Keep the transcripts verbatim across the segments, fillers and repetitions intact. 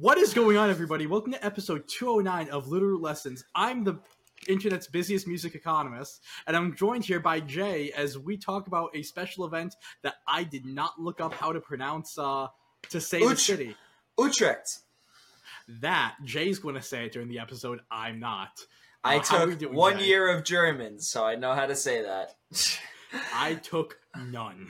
What is going on, everybody? Welcome to episode two oh nine of Literal Lessons. I'm the internet's busiest music economist, and I'm joined here by Jay as we talk about a special event that I did not look up how to pronounce uh, to say Ut- the city. Utrecht. That, Jay's going to say it during the episode. I'm not. Uh, I how are we took doing, one Jay? year of German, so I know how to say that. I took none.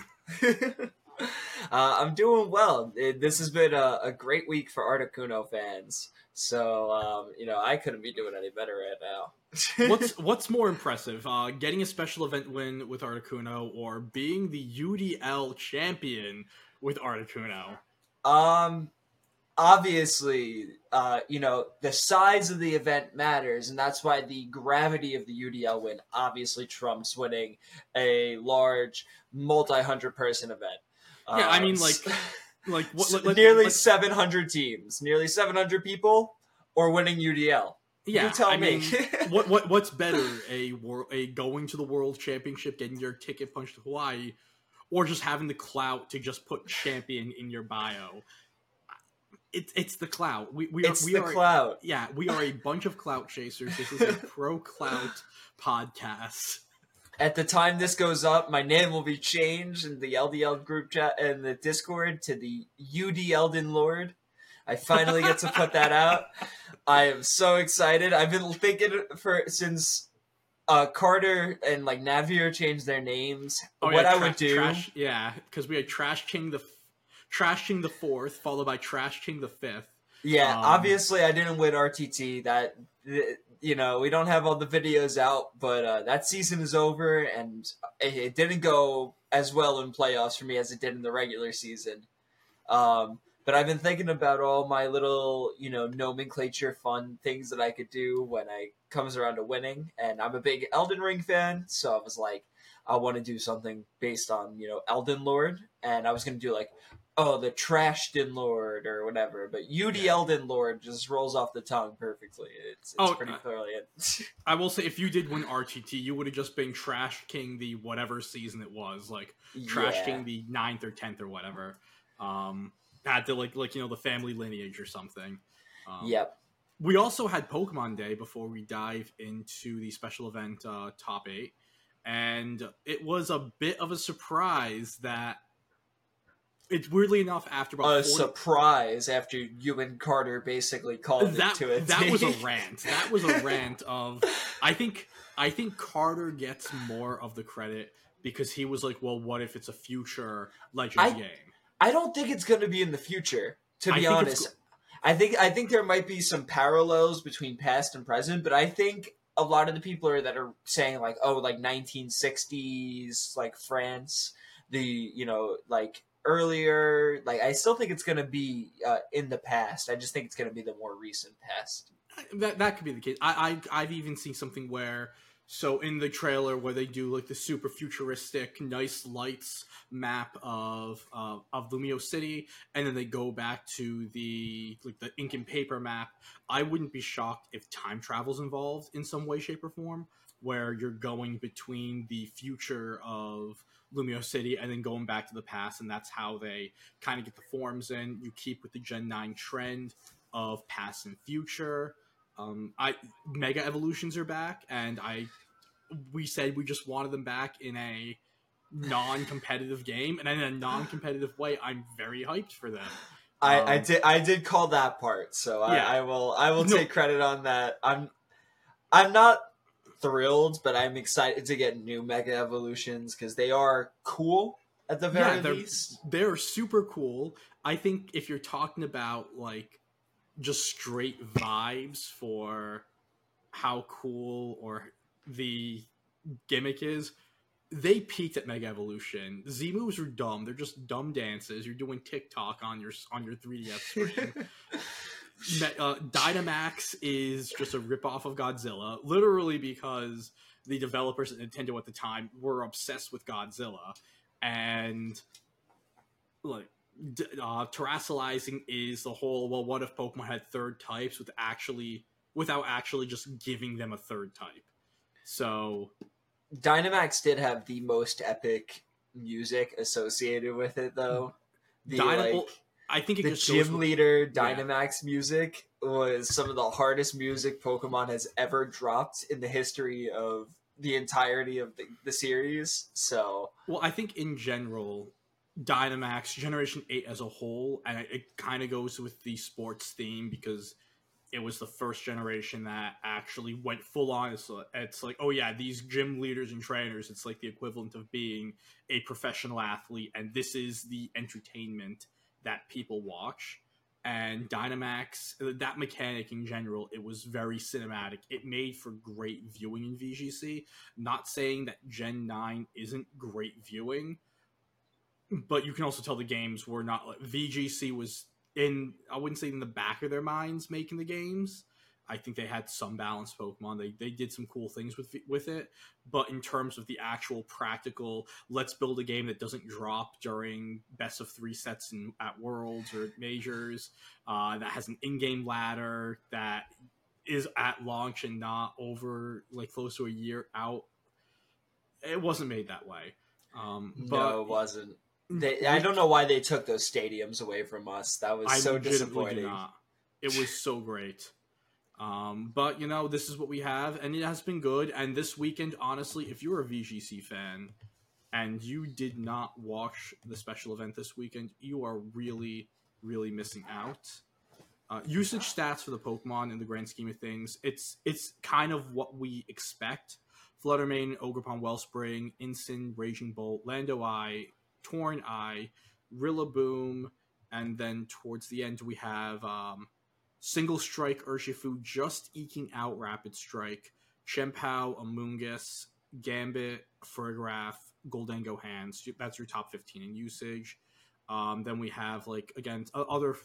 uh, I'm doing well. It, this has been a, a great week for Articuno fans. So, um, you know, I couldn't be doing any better right now. what's what's more impressive, uh, getting a special event win with Articuno or being the U D L champion with Articuno? Um, obviously, uh, you know, the size of the event matters, and that's why the gravity of the U D L win obviously trumps winning a large, multi-hundred person event. Yeah, uh, I mean, like, like what? So Like, like, nearly like, seven hundred teams, nearly seven hundred people, or winning U D L. yeah, You tell I me. mean, what what what's better, a wor- a going to the World Championship, getting your ticket punched to Hawaii, or just having the clout to just put champion in your bio? It's it's the clout. We we are It's we the are clout. yeah we are a bunch of clout chasers. This is a pro clout podcast. At the time this goes up, my name will be changed in the L D L group chat and the Discord to the U D Elden Lord. I finally get to put that out. I am so excited. I've been thinking for since uh, Carter and like Navier changed their names. Oh, what yeah, I tra- would do, trash, yeah, because we had Trash King the Trash King the fourth, followed by Trash King the fifth. yeah. Um, obviously, I didn't win R T T. That you know, we don't have all the videos out, but uh, that season is over, and it, it didn't go as well in playoffs for me as it did in the regular season. Um, but I've been thinking about all my little, you know, nomenclature fun things that I could do when I comes around to winning, and I'm a big Elden Ring fan, so I was like, I want to do something based on, you know, Elden Lord, and I was going to do like, oh, the Trashden Lord or whatever, but U D Elden Lord just rolls off the tongue perfectly. It's, it's Oh, pretty uh, brilliant. I will say, if you did win R T T, you would have just been Trash King the whatever season it was, like Trash Yeah. King the ninth or tenth or whatever. Um, had to like like you know the family lineage or something. Um, Yep. We also had Pokemon Day before we dive into the special event uh, top eight, and it was a bit of a surprise that it's weirdly enough after about A forty surprise after you and Carter basically called that it to a that was a T. rant. That was a rant of I think I think Carter gets more of the credit because he was like, well, what if it's a future Legends I- game? I don't think it's going to be in the future, to I be think it's honest. go- I think I think there might be some parallels between past and present, but I think a lot of the people are that are saying like, oh, like nineteen sixties, like France, the you know like earlier, like I still think it's going to be uh, in the past. I just think it's going to be the more recent past. That that could be the case. I, I I've even seen something where so in the trailer where they do like the super futuristic, nice lights map of uh, of Lumio City, and then they go back to the like the ink and paper map. I wouldn't be shocked if time travel's involved in some way, shape, or form, where you're going between the future of Lumio City and then going back to the past, and that's how they kind of get the forms in. You keep with the Gen nine trend of past and future. Um, I Mega Evolutions are back, and I we said we just wanted them back in a non-competitive game, and in a non-competitive way, I'm very hyped for them. I, I Um, did I did call that part, so I, Yeah. I will I will No. take credit on that. I'm I'm not thrilled, but I'm excited to get new Mega Evolutions because they are cool at the very Yeah, they're- least. They're super cool. I think if you're talking about like just straight vibes for how cool or the gimmick is, they peaked at Mega Evolution. Z moves are dumb. They're just dumb dances. You're doing TikTok on your on your three D S screen. Me- uh, Dynamax is just a ripoff of Godzilla, literally because the developers at Nintendo at the time were obsessed with Godzilla, and like d- uh, terrestrializing is the whole. Well, what if Pokemon had third types with actually without actually just giving them a third type? So Dynamax did have the most epic music associated with it, though. The Dyna- like well, I think it the just gym goes with, leader yeah. Dynamax music was some of the hardest music Pokemon has ever dropped in the history of the entirety of the, the series. So, Well, I think in general, Dynamax Generation eight as a whole, and it, it kind of goes with the sports theme because it was the first generation that actually went full on. It's, it's like, oh yeah, these gym leaders and trainers, it's like the equivalent of being a professional athlete, and this is the entertainment that people watch. And Dynamax, that mechanic in general, it was very cinematic. It made for great viewing in V G C. Not saying that Gen nine isn't great viewing, but you can also tell the games were not like V G C was in, I wouldn't say in the back of their minds making the games. I think they had some balanced Pokemon. They they did some cool things with with it, but in terms of the actual practical, let's build a game that doesn't drop during best of three sets in, at Worlds or Majors, uh, that has an in-game ladder that is at launch and not over like close to a year out. It wasn't made that way. Um, but no, it wasn't. They, I don't know why they took those stadiums away from us. That was I so legitimately disappointing. do not. It was so great. Um, but, you know, this is what we have, and it has been good. And this weekend, honestly, if you're a V G C fan and you did not watch the special event this weekend, you are really, really missing out. Uh, usage stats for the Pokemon in the grand scheme of things, it's it's kind of what we expect. Fluttermane, Ogerpon, Wellspring, Incin, Raging Bolt, Landoi, Torn Eye, Rillaboom, and then towards the end we have um, Single Strike Urshifu just eking out Rapid Strike, Chien-Pao, Amoonguss, Gambit, Farigiraf, Goldengo Hands. That's your top fifteen in usage. Um, then we have, like, again, other,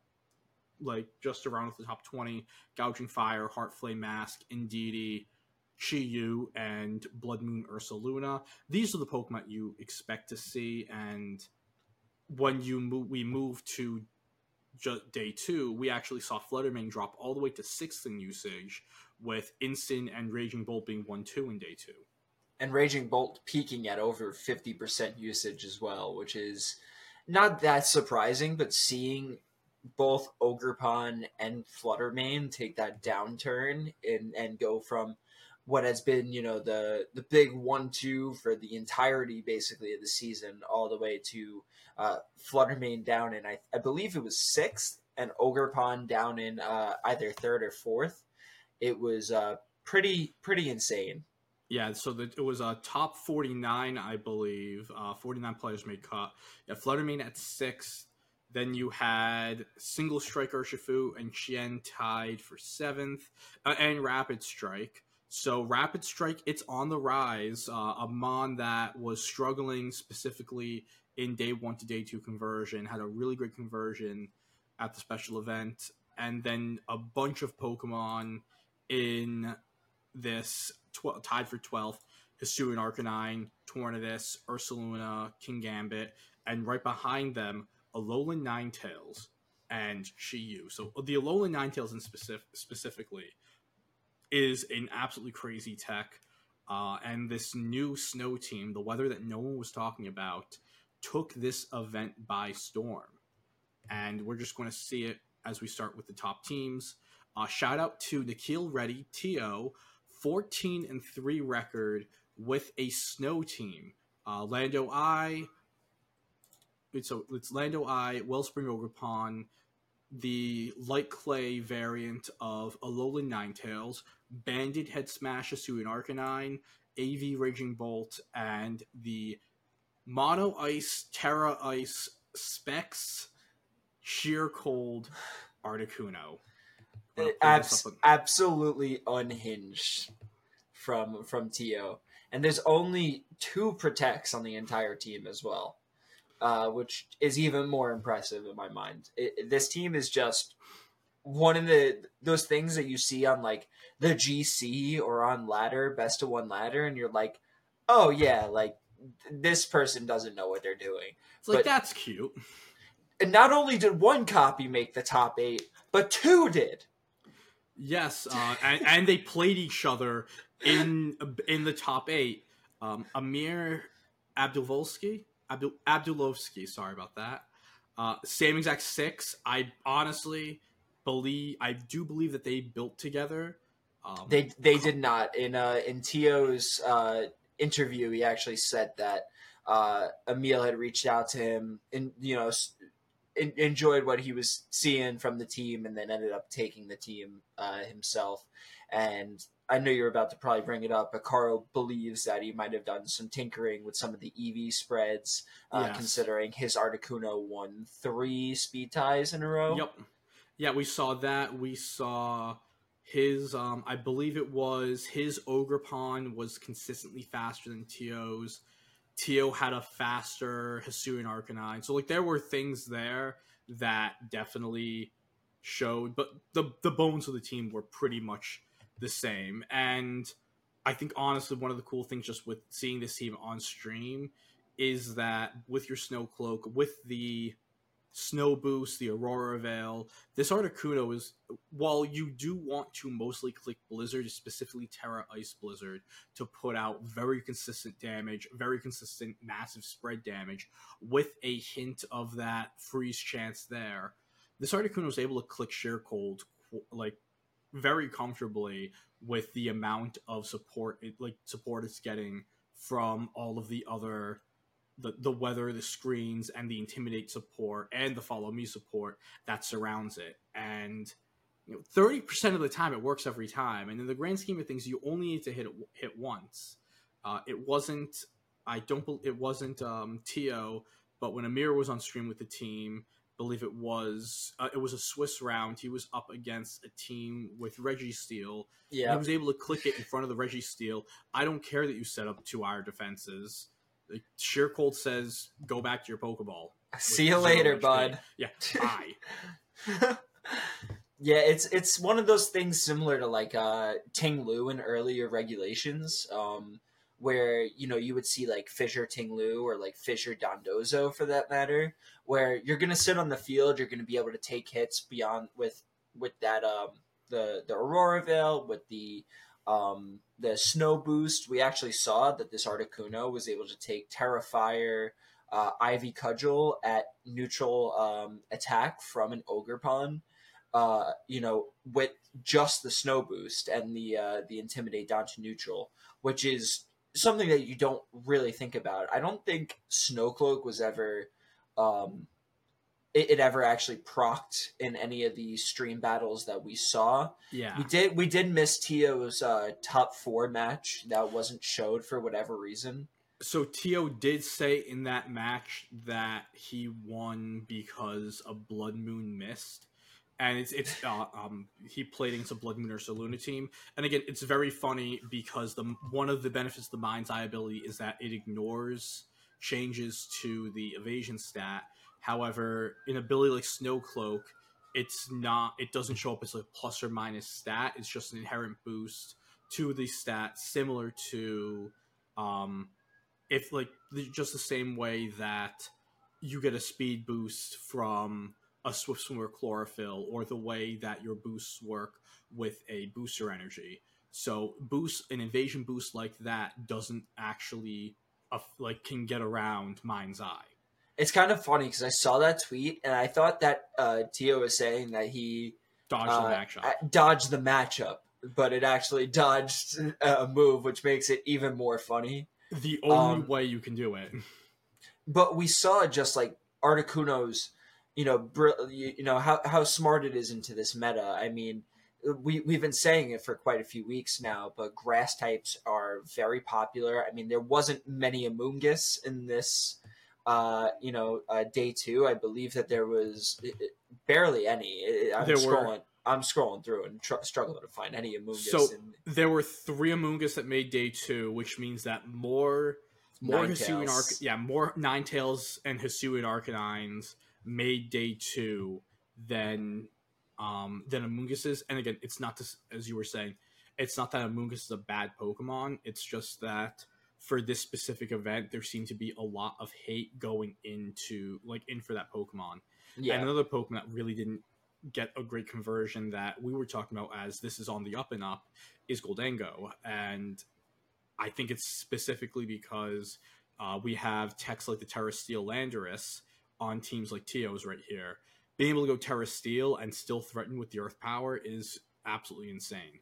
like, just around with the top twenty, Gouging Fire, Heart Flame Mask, Indeedee, Chi-Yu, and Blood Moon Ursaluna. These are the Pokemon you expect to see, and when you move, we move to ju- day two, we actually saw Fluttermane drop all the way to sixth in usage, with Incin and Raging Bolt being one two in day two. And Raging Bolt peaking at over fifty percent usage as well, which is not that surprising, but seeing both Ogerpon and Fluttermane take that downturn and, and go from what has been, you know, the the big one two for the entirety basically of the season all the way to uh, Fluttermane down in, I, I believe it was sixth, and Ogerpon down in uh, either third or fourth. It was uh, pretty pretty insane. Yeah, so the, it was a top forty-nine, I believe. Uh, forty-nine players made cut. Yeah, Fluttermane at sixth. Then you had Single Strike Urshifu and Chien tied for seventh, uh, and Rapid Strike. So Rapid Strike, it's on the rise. Uh, a Mon that was struggling specifically in day one to day two conversion, had a really great conversion at the special event, and then a bunch of Pokemon in this tw- tied for twelfth: Hisuian Arcanine, Tornadus, Ursaluna, Kingambit, and right behind them, Alolan Ninetales and Chi-Yu. So the Alolan Ninetales in specific, specifically is an absolutely crazy tech. Uh, and this new snow team, the weather that no one was talking about, took this event by storm. And we're just going to see it as we start with the top teams. Uh, shout out to Nikhil Reddy, T O, fourteen and three record with a snow team. Uh, Landoi, it's, a, it's Landoi, Wellspring Ogerpon, the Light Clay variant of Alolan Ninetales, Banded Head Smash Hisuian Arcanine, A V Raging Bolt, and the Mono Ice, Terra Ice, Specs, Sheer Cold, Articuno. Abs- absolutely unhinged from from T O. And there's only two protects on the entire team as well. Uh, which is even more impressive in my mind. It, this team is just one of the those things that you see on like the G C or on ladder, best of one ladder, and you're like, oh yeah, like this person doesn't know what they're doing. It's like, but, that's cute. And not only did one copy make the top eight, but two did. Yes, uh, and, and they played each other in in the top eight. Um, Amir Abdulvolsky. Abdul Abdulovsky, sorry about that. Uh, same exact six. I honestly believe, I do believe that they built together. Um, They they did not. In uh in Tio's uh interview, he actually said that uh Emil had reached out to him and you know s- en- enjoyed what he was seeing from the team, and then ended up taking the team uh, himself. And I know you're about to probably bring it up, but Caro believes that he might have done some tinkering with some of the E V spreads, uh, yes. considering his Articuno won three speed ties in a row. Yep. Yeah, we saw that. We saw his. Um, I believe it was his Ogerpon was consistently faster than Tio's. Tio had a faster Hisuian Arcanine. So like there were things there that definitely showed, but the the bones of the team were pretty much the same. And I think honestly one of the cool things just with seeing this team on stream is that with your Snow Cloak, with the Snow Boost, the Aurora Veil. This Articuno is, while you do want to mostly click Blizzard, specifically Terra Ice Blizzard, to put out very consistent damage, very consistent massive spread damage, with a hint of that freeze chance there, this Articuno is able to click Sheer Cold like very comfortably with the amount of support it like support it's getting from all of the other the, the weather, the screens, and the intimidate support and the follow me support that surrounds it. And you know, thirty percent of the time it works every time. And in the grand scheme of things, you only need to hit it hit once. Uh, it wasn't, I don't, it wasn't um, Tio, but when Amir was on stream with the team, believe it was, uh, it was a Swiss round. He was up against a team with Registeel, and he Yeah. was able to click it in front of the Registeel. I don't care that you set up two hour defenses. Like, Sheer Cold says, go back to your Pokeball. See you later, bud. Yeah, bye. Yeah, it's it's one of those things similar to like uh Ting Lu in earlier regulations, um, where you know you would see like Fissure Ting Lu or like Fissure Dondozo for that matter, where you're gonna sit on the field, you're gonna be able to take hits beyond with with that um the the Aurora Veil with the um the Snow Boost. We actually saw that this Articuno was able to take Terrafire, uh, Ivy Cudgel at neutral um, attack from an Ogerpon, uh, you know, with just the Snow Boost and the uh, the Intimidate down to neutral, which is something that you don't really think about. I don't think Snowcloak was ever, um, it, it ever actually procced in any of the stream battles that we saw. Yeah. We did we did miss Tio's uh, top four match that wasn't showed for whatever reason. So Tio did say in that match that he won because a Blood Moon missed. And it's it's uh, um he played against a Blood Moon or Saluna team, and again it's very funny because the one of the benefits of the Mind's Eye ability is that it ignores changes to the evasion stat. However, in ability like Snow Cloak, it's not it doesn't show up as a plus or minus stat. It's just an inherent boost to the stat, similar to um if like just the same way that you get a speed boost from a Swift Swimmer Chlorophyll, or the way that your boosts work with a booster energy. So boost an invasion boost like that doesn't actually uh, like can get around Mind's Eye. It's kind of funny because I saw that tweet and I thought that uh, Tio was saying that he Dodge uh, the matchup. dodged the matchup, but it actually dodged a move, which makes it even more funny. The only um, way you can do it. But we saw just like Articuno's, you know, br- you know how how smart it is into this meta. I mean, we we've been saying it for quite a few weeks now, but grass types are very popular. I mean, there wasn't many Amoonguss in this, uh, you know, uh, day two. I believe that there was barely any. I'm There scrolling. were I'm scrolling through and tr- struggling to find any Amoonguss. so in there were three Amoonguss that made day two, which means that more more Hisuian Arc, Ninetales. yeah, more Ninetales and Hisuian Arcanines made day two than um than Amoongus's. And again, it's not this, as you were saying, it's not that Amoonguss is a bad Pokemon. It's just that for this specific event, there seemed to be a lot of hate going into like in for that Pokemon. Yeah. And another Pokemon that really didn't get a great conversion that we were talking about as this is on the up and up is Goldango. And I think it's specifically because uh, we have techs like the Terra Steel Landorus on teams like Teo's right here, being able to go Terra Steel and still threaten with the Earth Power is absolutely insane.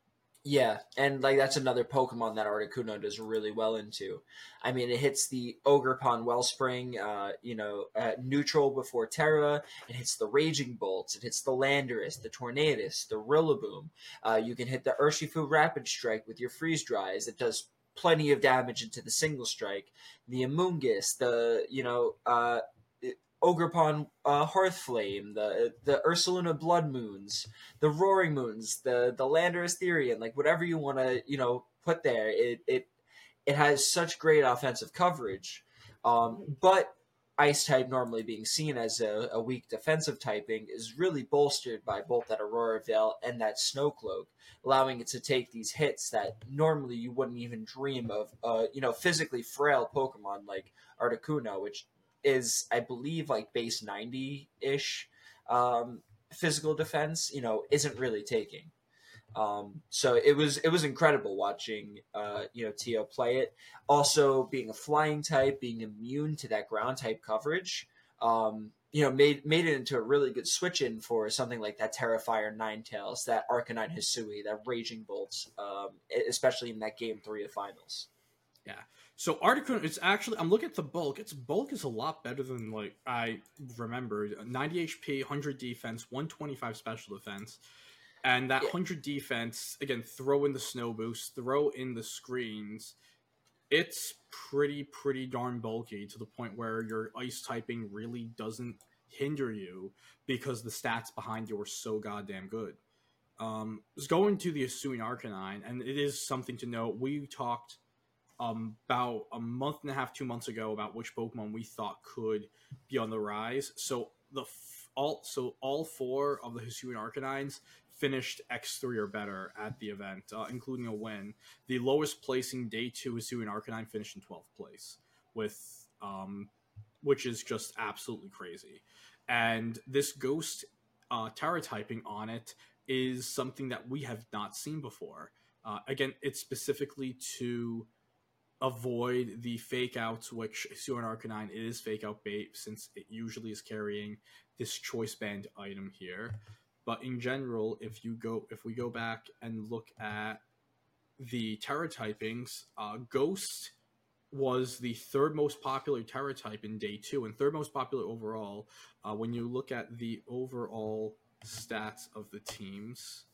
Yeah, and like that's another Pokemon that Articuno does really well into. I mean, it hits the Ogerpon Wellspring, uh, you know, at neutral before Terra. It hits the Raging Bolts. It hits the Landorus, the Tornadus, the Rillaboom. Uh, you can hit the Urshifu Rapid Strike with your Freeze Dries. It does plenty of damage into the Single Strike. The Amoonguss, the you know, uh, Ogerpon uh, Hearthflame, the the Ursaluna Blood Moons, the Roaring Moons, the the Landorus Therian, like whatever you want to you know put there, it it it has such great offensive coverage, um, but Ice type normally being seen as a, a weak defensive typing is really bolstered by both that Aurora Veil and that Snow Cloak, allowing it to take these hits that normally you wouldn't even dream of. Uh, you know, physically frail Pokemon like Articuno, which is I believe like base ninety ish um, physical defense, you know, isn't really taking. Um, so it was it was incredible watching uh, you know Tio play it. Also being a flying type, being immune to that ground type coverage, um, you know, made made it into a really good switch in for something like that Terrifier Ninetales, that Arcanine Hisui, that Raging Bolts, um, especially in that game three of finals. Yeah. So Articuno, it's actually, I'm looking at the bulk. Its bulk is a lot better than like I remember. ninety H P, one hundred defense, one twenty-five special defense. And that Yeah. one hundred defense, again, throw in the snow boost, throw in the screens. It's pretty, pretty darn bulky to the point where your ice typing really doesn't hinder you because the stats behind you are so goddamn good. Um, it's going to the Hisuian Arcanine, and it is something to note. We talked um, about a month and a half, two months ago about which Pokemon we thought could be on the rise. So the f- all so all four of the Hisuian Arcanines finished X three or better at the event, uh, including a win. The lowest placing day two Hisuian Arcanine finished in twelfth place, with um, which is just absolutely crazy. And this Ghost uh, Terra typing on it is something that we have not seen before. Uh, again, it's specifically to avoid the fake outs, which Hisuian Arcanine is fake out bait since it usually is carrying this choice band item here. But in general, if you go if we go back and look at the Terra typings, uh, Ghost was the third most popular Terra type in day two and third most popular overall. Uh, when you look at the overall stats of the teams,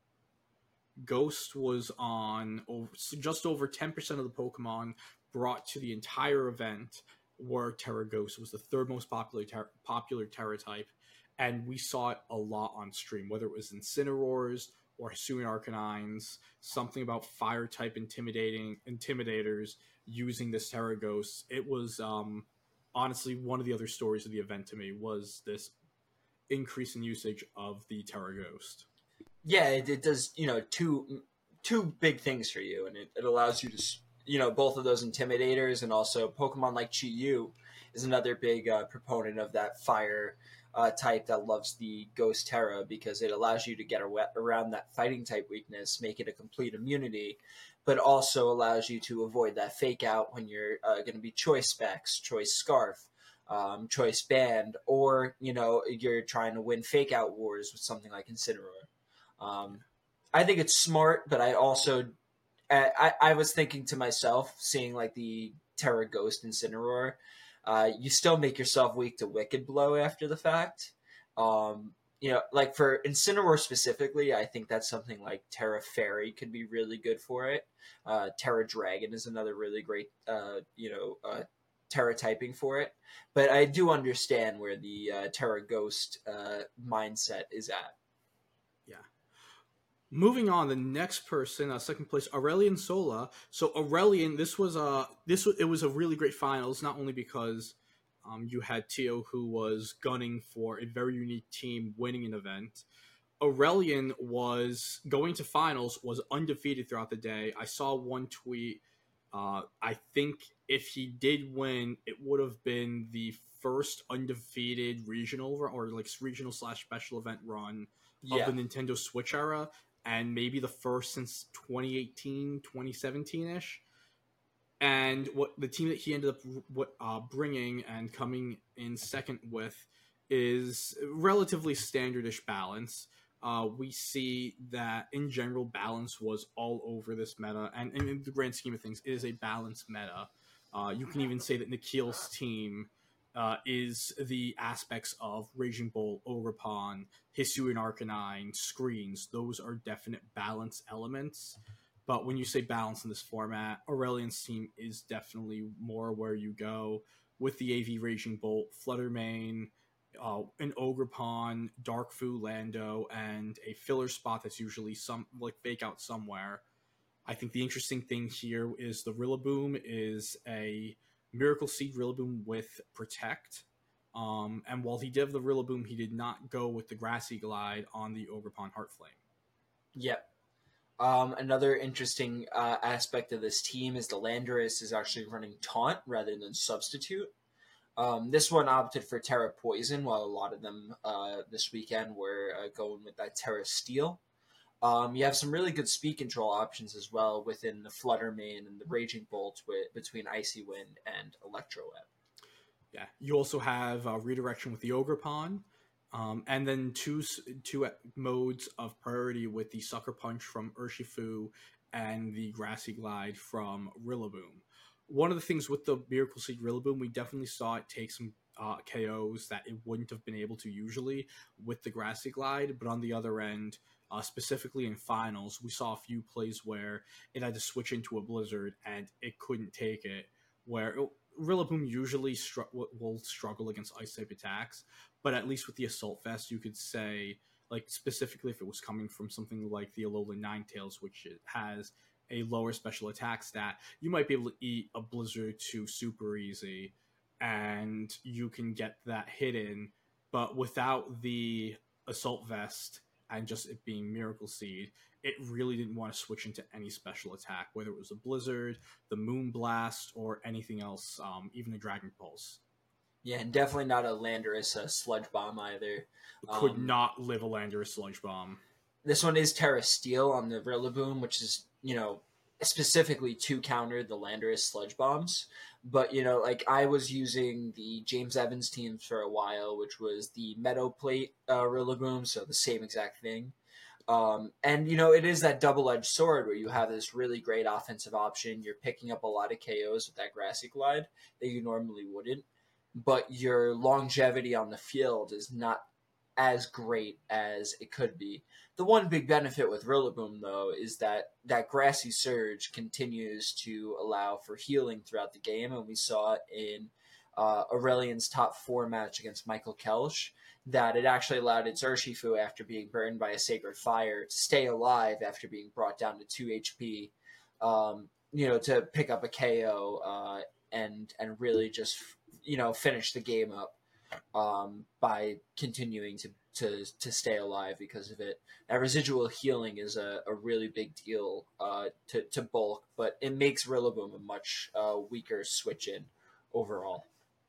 Ghost was on over, just over ten percent of the Pokemon brought to the entire event were Terra Ghost. It was the third most popular ter- popular Terra type, and we saw it a lot on stream, whether it was Incineroars or Hisuian Arcanines, something about fire type intimidating intimidators using this Terra Ghost. It was um, honestly one of the other stories of the event to me was this increase in usage of the Terra Ghost. Yeah, it, it does, you know, two two big things for you, and it, it allows you to, you know, both of those intimidators, and also Pokemon like Chi-Yu is another big uh, proponent of that fire uh, type that loves the Ghost Terra, because it allows you to get around that fighting type weakness, make it a complete immunity, but also allows you to avoid that fake out when you're uh, going to be Choice Specs, Choice Scarf, um, Choice Band, or, you know, you're trying to win fake out wars with something like Incineroar. Um, I think it's smart, but I also I, I was thinking to myself, seeing like the Terra Ghost Incineroar, uh, you still make yourself weak to Wicked Blow after the fact. Um, you know, like for Incineroar specifically, I think that's something like Terra Fairy could be really good for it. Uh, Terra Dragon is another really great, uh, you know, uh, Terra typing for it. But I do understand where the uh, Terra Ghost uh, mindset is at. Yeah. Moving on, the next person, uh, second place, Aurelian Sola. So Aurelian, this was a this was, it was a really great finals, not only because um, you had Tio, who was gunning for a very unique team, winning an event. Aurelian was going to finals, was undefeated throughout the day. I saw one tweet. Uh, I think if he did win, it would have been the first undefeated regional or like regional slash special event run of Yeah. the Nintendo Switch era, and maybe the first since twenty eighteen, twenty seventeen ish. And what the team that he ended up what, uh, bringing and coming in second with is relatively standardish balance. Uh, we see that in general, balance was all over this meta, and, and in the grand scheme of things, it is a balanced meta. Uh, you can even say that Nikhil's team uh, is the aspects of Raging Bolt, Ogerpon, Hisuian Arcanine, Screens. Those are definite balance elements. But when you say balance in this format, Aurelian's team is definitely more where you go with the A V Raging Bolt, Fluttermane, uh, an Ogerpon, Darkfu, Lando, and a filler spot that's usually some like fake out somewhere. I think the interesting thing here is the Rillaboom is a Miracle Seed Rillaboom with Protect. Um, and while he did have the Rillaboom, he did not go with the Grassy Glide on the Ogerpon Heartflame. Yep. Um, another interesting uh, aspect of this team is the Landorus is actually running Taunt rather than Substitute. Um, this one opted for Terra Poison, while a lot of them uh, this weekend were uh, going with that Terra Steel. Um, you have some really good speed control options as well within the Fluttermane and the Raging Bolt with, between Icy Wind and Electro Web. Yeah, you also have uh, redirection with the Ogerpon, um, and then two two modes of priority with the Sucker Punch from Urshifu and the Grassy Glide from Rillaboom. One of the things with the Miracle Seed Rillaboom, we definitely saw it take some uh, K Os that it wouldn't have been able to usually with the Grassy Glide, but on the other end, uh, specifically in finals, we saw a few plays where it had to switch into a Blizzard and it couldn't take it, where it, Rillaboom usually str- will struggle against Ice-type attacks, but at least with the Assault Vest, you could say, like, specifically if it was coming from something like the Alolan Ninetales, which it has a lower special attack stat, you might be able to eat a Blizzard to super easy, and you can get that hit in, but without the Assault Vest and just it being Miracle Seed, it really didn't want to switch into any special attack, whether it was a Blizzard, the Moon Blast, or anything else, um, even the Dragon Pulse. Yeah, and definitely not a Landorus uh, Sludge Bomb either. Could Um, not live a Landorus Sludge Bomb. This one is Terra Steel on the Rillaboom, which is, you know, specifically to counter the Landorus Sludge Bombs. But, you know, like I was using the James Evans teams for a while, which was the Meadow Plate uh, Rillaboom, so the same exact thing. Um, and, you know, it is that double-edged sword where you have this really great offensive option. You're picking up a lot of K Os with that Grassy Glide that you normally wouldn't. But your longevity on the field is not as great as it could be. The one big benefit with Rillaboom, though, is that that Grassy Surge continues to allow for healing throughout the game, and we saw it in uh, Aurelian's top four match against Michael Kelsch, that it actually allowed its Urshifu, after being burned by a Sacred Fire, to stay alive after being brought down to two H P, um, you know, to pick up a K O uh, and and really just, you know, finish the game up um, by continuing to, to, to stay alive because of it. That residual healing is a, a really big deal uh, to, to bulk, but it makes Rillaboom a much uh, weaker switch-in overall.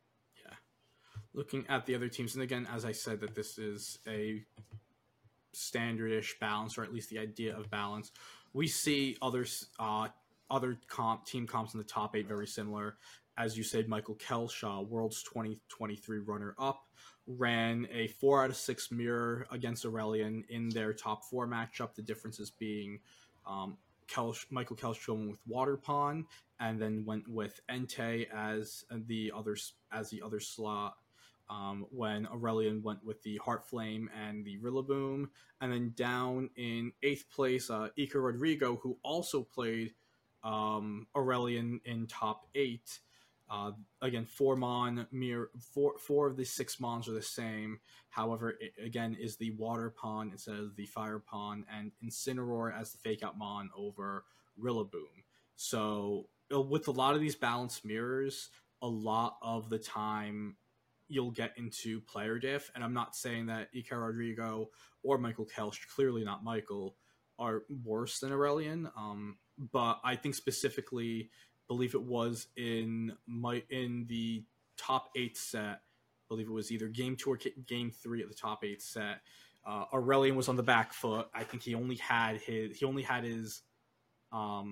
Looking at the other teams, and again, as I said, that this is a standardish balance, or at least the idea of balance. We see other uh, other comp team comps in the top eight very similar. As you said, Michael Kelshaw, Worlds twenty twenty-three runner-up, ran a four out of six mirror against Aurelian in their top four matchup. The differences being um, Kelsh, Michael Kelshaw went with Waterpon, and then went with Entei as the other as the other slot. Um, when Aurelian went with the Heartflame and the Rillaboom. And then down in eighth place, uh, Iker Rodrigo, who also played um, Aurelian in top eight. Uh, again, four mon, mirror, four, four of the six mons are the same. However, it, again, is the Water Pon instead of the Fire Pon, and Incineroar as the Fake Out Mon over Rillaboom. So with a lot of these balanced mirrors, a lot of the time you'll get into player diff, and I'm not saying that Iker Rodrigo or Michael Kelsch, clearly not Michael, are worse than Aurelian, um, but I think specifically, believe it was in my in the top eight set, I believe it was either game two or game three of the top eight set, uh, Aurelian was on the back foot. I think he only had his he only had his um,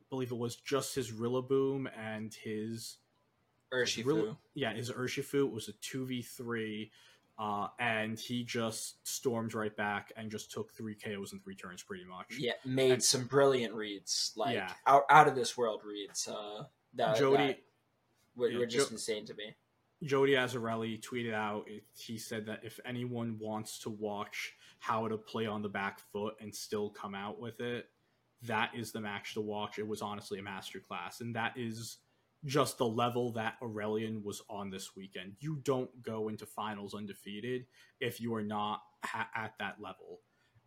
believe it was just his Rillaboom and his Urshifu. Rill- yeah, his Urshifu. It was a two v three, uh, and he just stormed right back and just took three K Os in three turns, pretty much. Yeah, made and, some brilliant reads, like yeah. out, out of this world reads. Uh, that, Jody that were, yeah, were just jo- insane to me. Jody Azarelli tweeted out, it, he said that if anyone wants to watch how to play on the back foot and still come out with it, that is the match to watch. It was honestly a masterclass, and that is just the level that Aurelian was on this weekend. You don't go into finals undefeated if you are not ha- at that level.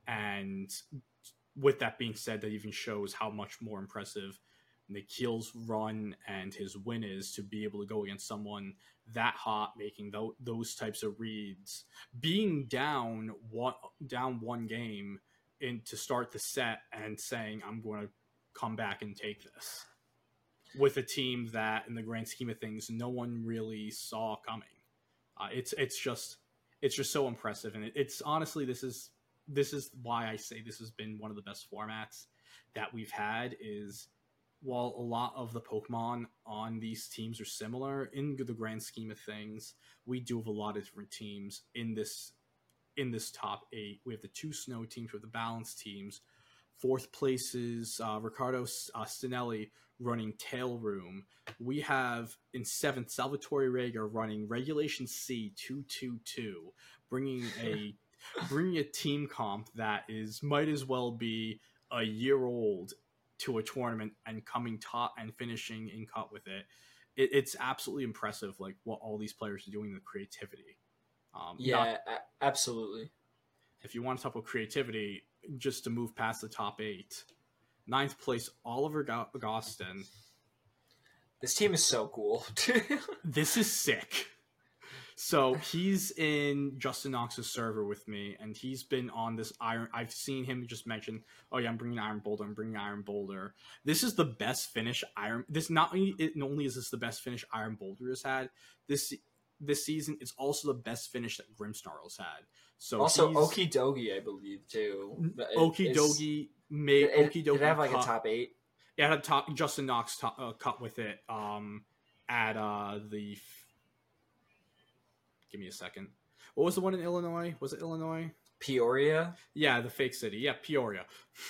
And with that being said, that even shows how much more impressive Nikhil's run and his win is, to be able to go against someone that hot, making th- those types of reads, being down one down one game in to start the set and saying, I'm going to come back and take this, with a team that, in the grand scheme of things, no one really saw coming. Uh, it's it's just it's just so impressive, and it, it's honestly this is this is why I say this has been one of the best formats that we've had. Is while a lot of the Pokemon on these teams are similar, in the grand scheme of things, we do have a lot of different teams in this in this top eight. We have the two snow teams, we have the balanced teams. Fourth place is uh, Ricardo uh, Stinelli running Tail Room. We have in seventh Salvatore Rega running Regulation C two two two, bringing a bringing a team comp that is might as well be a year old to a tournament and coming top and finishing in cut with it. it. It's absolutely impressive, like what all these players are doing, the creativity. Um, Yeah, not, a- absolutely. If you want to talk about creativity, just to move past the top eight, ninth place, Oliver Gostin. This team is so cool. This is sick. So he's in Justin Knox's server with me, and he's been on this Iron. I've seen him just mention, "Oh yeah, I'm bringing Iron Boulder. I'm bringing Iron Boulder." This is the best finish Iron. This not only it, not only is this the best finish Iron Boulder has had this this season, it's also the best finish that Grimmsnarl's had. So also Okie Dogie, I believe too. Okie Dogie made Okie Dogie. Did it have like cut, a top eight? Yeah, it had a top. Justin Knox top, uh, cut with it. Um, at uh the. Give me a second. What was the one in Illinois? Was it Illinois? Peoria? Yeah, the fake city. Yeah, Peoria.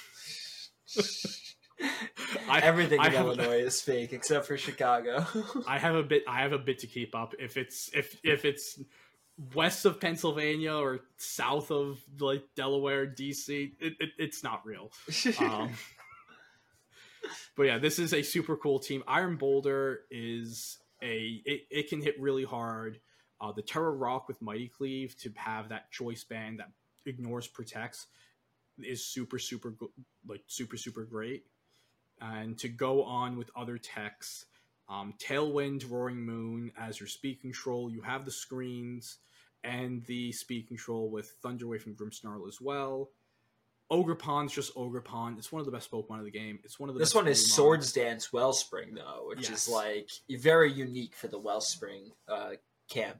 I, Everything I in have, Illinois is fake except for Chicago. I have a bit. I have a bit to keep up. If it's if if it's west of Pennsylvania or south of like Delaware, D C, it, it, it's not real. Um, but yeah, this is a super cool team. Iron Boulder is a. It, it can hit really hard. Uh, the Terra Rock with Mighty Cleave to have that choice band that ignores protects is super super like super super great. And to go on with other techs, um, Tailwind, Roaring Moon as your speed control. You have the screens and the speed control with Thunderwave from Grimmsnarl as well. Ogerpon's just Ogerpon. It's one of the best Pokemon of the game. It's one of the this best one is Pokemon. Swords Dance Wellspring though, which yes. is like very unique for the Wellspring uh, camp.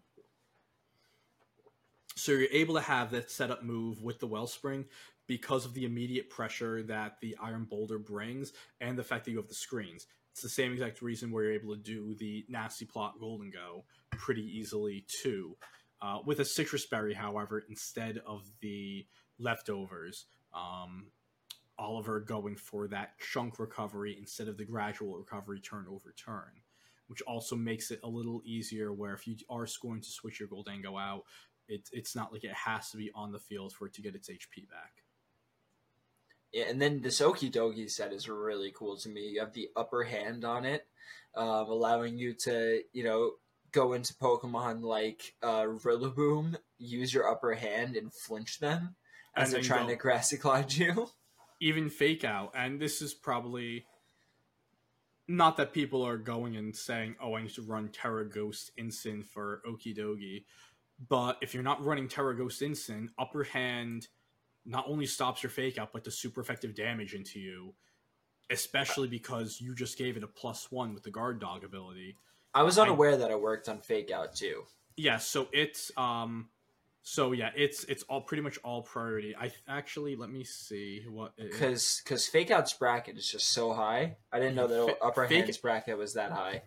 So you're able to have that setup move with the Wellspring because of the immediate pressure that the Iron Boulder brings and the fact that you have the screens. It's the same exact reason where you're able to do the Nasty Plot Golden Go pretty easily too. Uh, with a Citrus Berry, however, instead of the leftovers, um, Oliver going for that chunk recovery instead of the gradual recovery turn over turn, which also makes it a little easier where if you are going to switch your Goldango out, It's it's not like it has to be on the field for it to get its H P back. Yeah, and then this Okie Dogie set is really cool to me. You have the upper hand on it, um, allowing you to, you know, go into Pokemon like uh, Rillaboom, use your upper hand and flinch them as And they're trying go, to Grassy Climb you. Even Fake Out, and this is probably not that people are going and saying, "Oh, I need to run Terra Ghost Instant for Okie Dogie." But if you're not running Terra Ghost Instant, upper hand not only stops your Fake Out, but does super effective damage into you, especially because you just gave it a plus one with the Guard Dog ability. I was unaware I, that it worked on Fake Out too. Yeah, so it's um, So yeah, it's it's all pretty much all priority. I actually let me see what it is. Because because Fake Out's bracket is just so high. I didn't know that Fa- Upper Fake Hand's bracket was that high.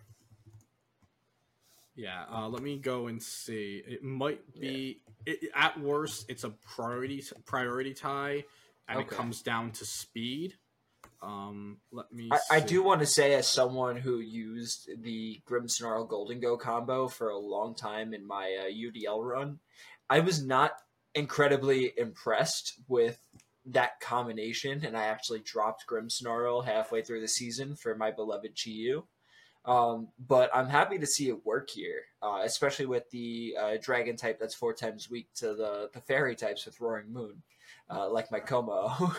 Yeah, uh, let me go and see. It might Yeah. be it, at worst, it's a priority priority tie, and it Okay. comes down to speed. Um, let me. I, I see. do want to say, as someone who used the Grimmsnarl Golden Go combo for a long time in my uh, U D L run, I was not incredibly impressed with that combination, and I actually dropped Grimmsnarl halfway through the season for my beloved Chi-Yu. Um, but I'm happy to see it work here, uh, especially with the uh, dragon type that's four times weak to the, the fairy types with Roaring Moon, uh, like my Como.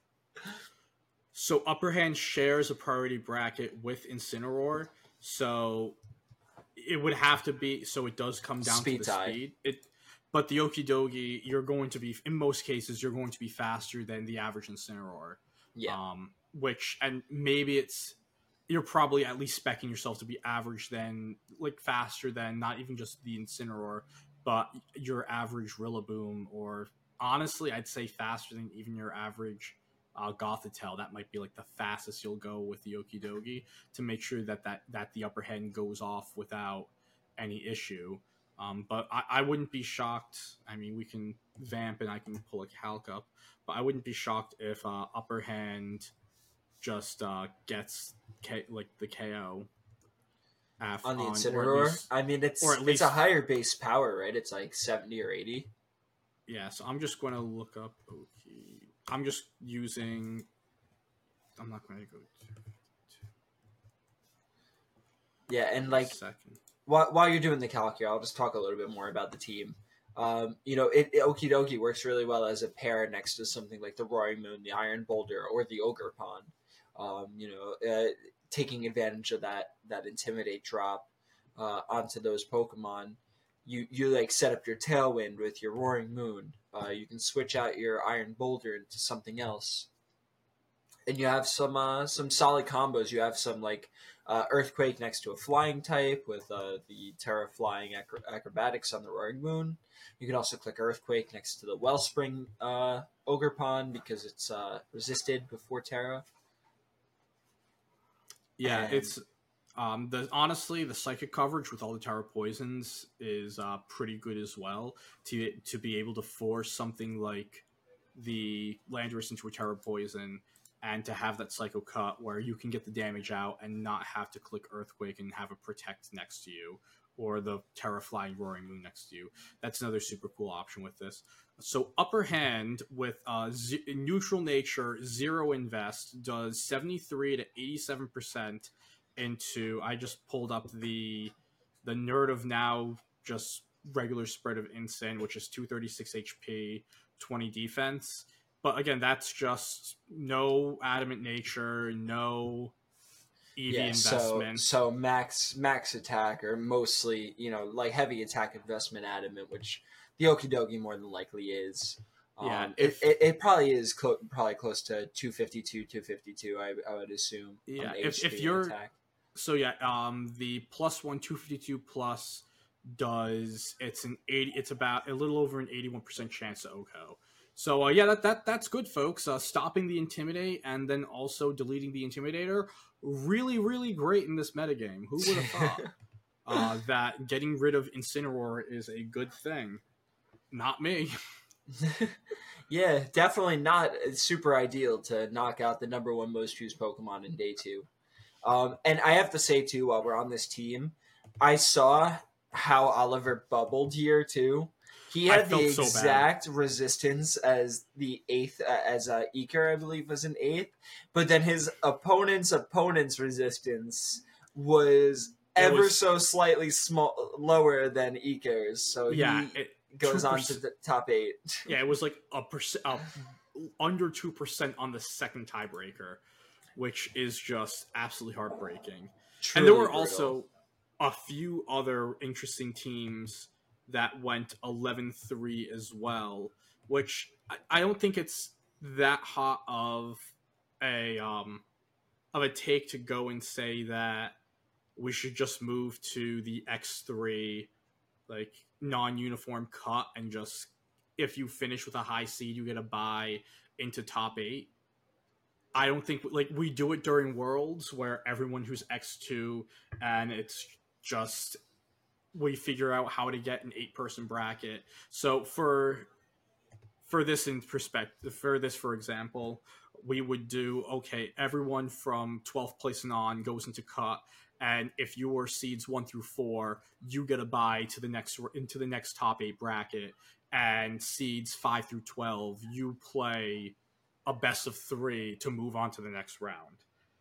So Upper Hand shares a priority bracket with Incineroar, so it would have to be. So it does come down Speed to the tie. speed. It, but the Okidogi, you're going to be in most cases, you're going to be faster than the average Incineroar. Yeah. Um, which and maybe it's you're probably at least specking yourself to be average than like faster than not even just the Incineroar, but your average Rillaboom, or honestly, I'd say faster than even your average uh, Gothitelle. That might be like the fastest you'll go with the Okidogi to make sure that that, that the upper hand goes off without any issue. Um, but I, I wouldn't be shocked. I mean, we can vamp and I can pull a calc up, but I wouldn't be shocked if uh, upper hand just uh, gets K- like the K O af- On the on, or at Incineroar, least, I mean, it's or at it's least, a higher base power, right? It's like seventy or eighty. yeah. So I'm just going to look up. Okay, I'm just using. I'm not going to go. Yeah, and To like second. while while you're doing the calc here, I'll just talk a little bit more about the team. Um, you know, it, it Okidogi works really well as a pair next to something like the Roaring Moon, the Iron Boulder, or the Ogre Pond. Um, you know, uh, taking advantage of that that Intimidate drop uh, onto those Pokemon. You you like set up your Tailwind with your Roaring Moon. Uh, you can switch out your Iron Boulder into something else, and you have some uh, some solid combos. You have some like uh, Earthquake next to a Flying type with uh, the Terra Flying acro- Acrobatics on the Roaring Moon. You can also click Earthquake next to the Wellspring uh, Ogre Pond because it's uh, resisted before Terra. Yeah, And it's um the honestly the psychic coverage with all the Tower Poisons is uh pretty good as well to to be able to force something like the Landorus into a Tower Poison and to have that Psycho Cut where you can get the damage out and not have to click Earthquake and have a Protect next to you or the Terra Flying Roaring Moon next to you. That's another super cool option with this. So upper hand with uh, z- neutral nature, zero invest does seventy-three to eighty-seven percent into. I just pulled up the the Nerd of Now just regular spread of Insane, which is two thirty-six H P, twenty defense. But again, that's just no adamant nature, no E V yeah, so investment. so max max attack or mostly you know like heavy attack investment adamant, which the Okidogi more than likely is. Yeah, Um, if it, it, it probably is clo- probably close to two fifty-two, two fifty-two. I, I would assume yeah, on if if H P and you're attack. so yeah, um, the plus one two fifty two plus does it's an eighty. It's about a little over an eighty one percent chance to Oko. So uh, yeah, that that that's good, folks. Uh, stopping the intimidate and then also deleting the intimidator, really really great in this metagame. Who would have thought uh, that getting rid of Incineroar is a good thing? Not me. Yeah, definitely not super ideal to knock out the number one most used Pokemon in day two. Um, and I have to say too, while we're on this team, I saw how Oliver bubbled here too. He I had the felt so bad. exact resistance as the eighth, uh, as uh, Eker, I believe, was an eighth, but then his opponent's opponent's resistance was It ever was- so slightly small, lower than Eker's. So Yeah, he it, goes on to two percent the top eight. Yeah, it was like a percent, uh, under two percent on the second tiebreaker, which is just absolutely heartbreaking. And there Truly were brutal. also a few other interesting teams that went eleven three as well, which I, I don't think it's that hot of a um of a take to go and say that we should just move to the X three like non-uniform cut, and just if you finish with a high seed, you get a bye into top eight. I don't think like we do it during Worlds where everyone who's X two and it's just we figure out how to get an eight person bracket. So for for this in perspective, for this for example, we would do okay. Everyone from twelfth place and on goes into cut, and if you were seeds one through four, you get a bye to the next into the next top eight bracket, and seeds five through twelve, you play a best of three to move on to the next round.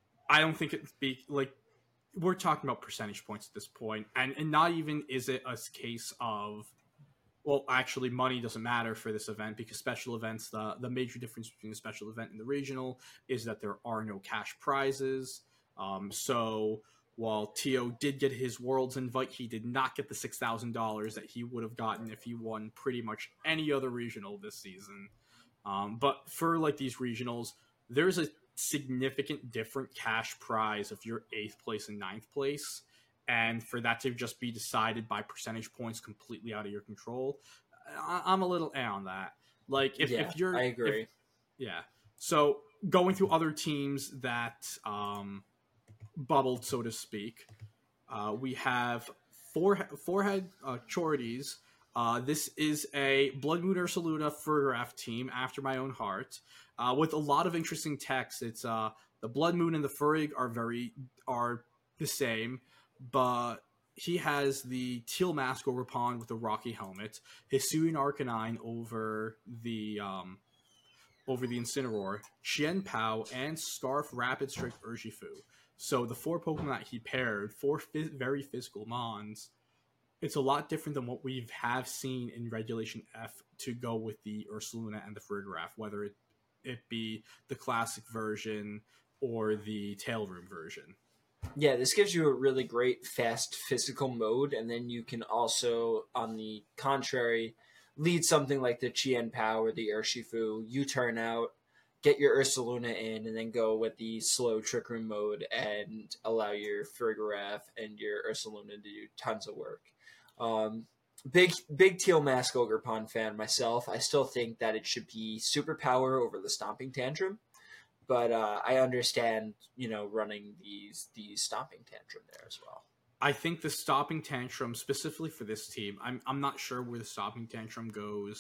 I don't think it'd be like we're talking about percentage points at this point, and, and not even is it a case of well, actually, money doesn't matter for this event because special events, the, the major difference between the special event and the regional is that there are no cash prizes. Um, so while T O did get his Worlds invite, he did not get the six thousand dollars that he would have gotten if he won pretty much any other regional this season. Um, but for like these regionals, there's a significant different cash prize if you're eighth place and ninth place. And for that to just be decided by percentage points completely out of your control, I- I'm a little eh on that. Like if, yeah, if you're, I agree. If, yeah. So going through other teams that um, bubbled, so to speak, uh, we have four forehead uh, Chorities. Uh, this is a Blood Moon Ursaluna Furgraf team after my own heart, uh, with a lot of interesting text. It's uh, the Blood Moon and the Furig are very are the same, but he has the teal mask over Pond with the rocky helmet, Hisuian Arcanine over the um, over the Incineroar, Chien Pao, and Scarf Rapid Strike Urshifu. So the four Pokemon that he paired, four phys- very physical Mons. It's a lot different than what we have seen in Regulation F to go with the Ursaluna and the Farigiraf, whether it, it be the classic version or the Tail Room version. Yeah, this gives you a really great fast physical mode, and then you can also, on the contrary, lead something like the Chien Pao or the Urshifu, U-turn out, get your Ursaluna in, and then go with the slow Trick Room mode and allow your Farigiraf and your Ursaluna to do tons of work. Um, big big Teal Mask Ogerpon fan myself. I still think that it should be Superpower over the Stomping Tantrum, but uh, I understand, you know, running these these Stomping Tantrum there as well. I think the Stomping Tantrum, specifically for this team, I'm I'm not sure where the Stomping Tantrum goes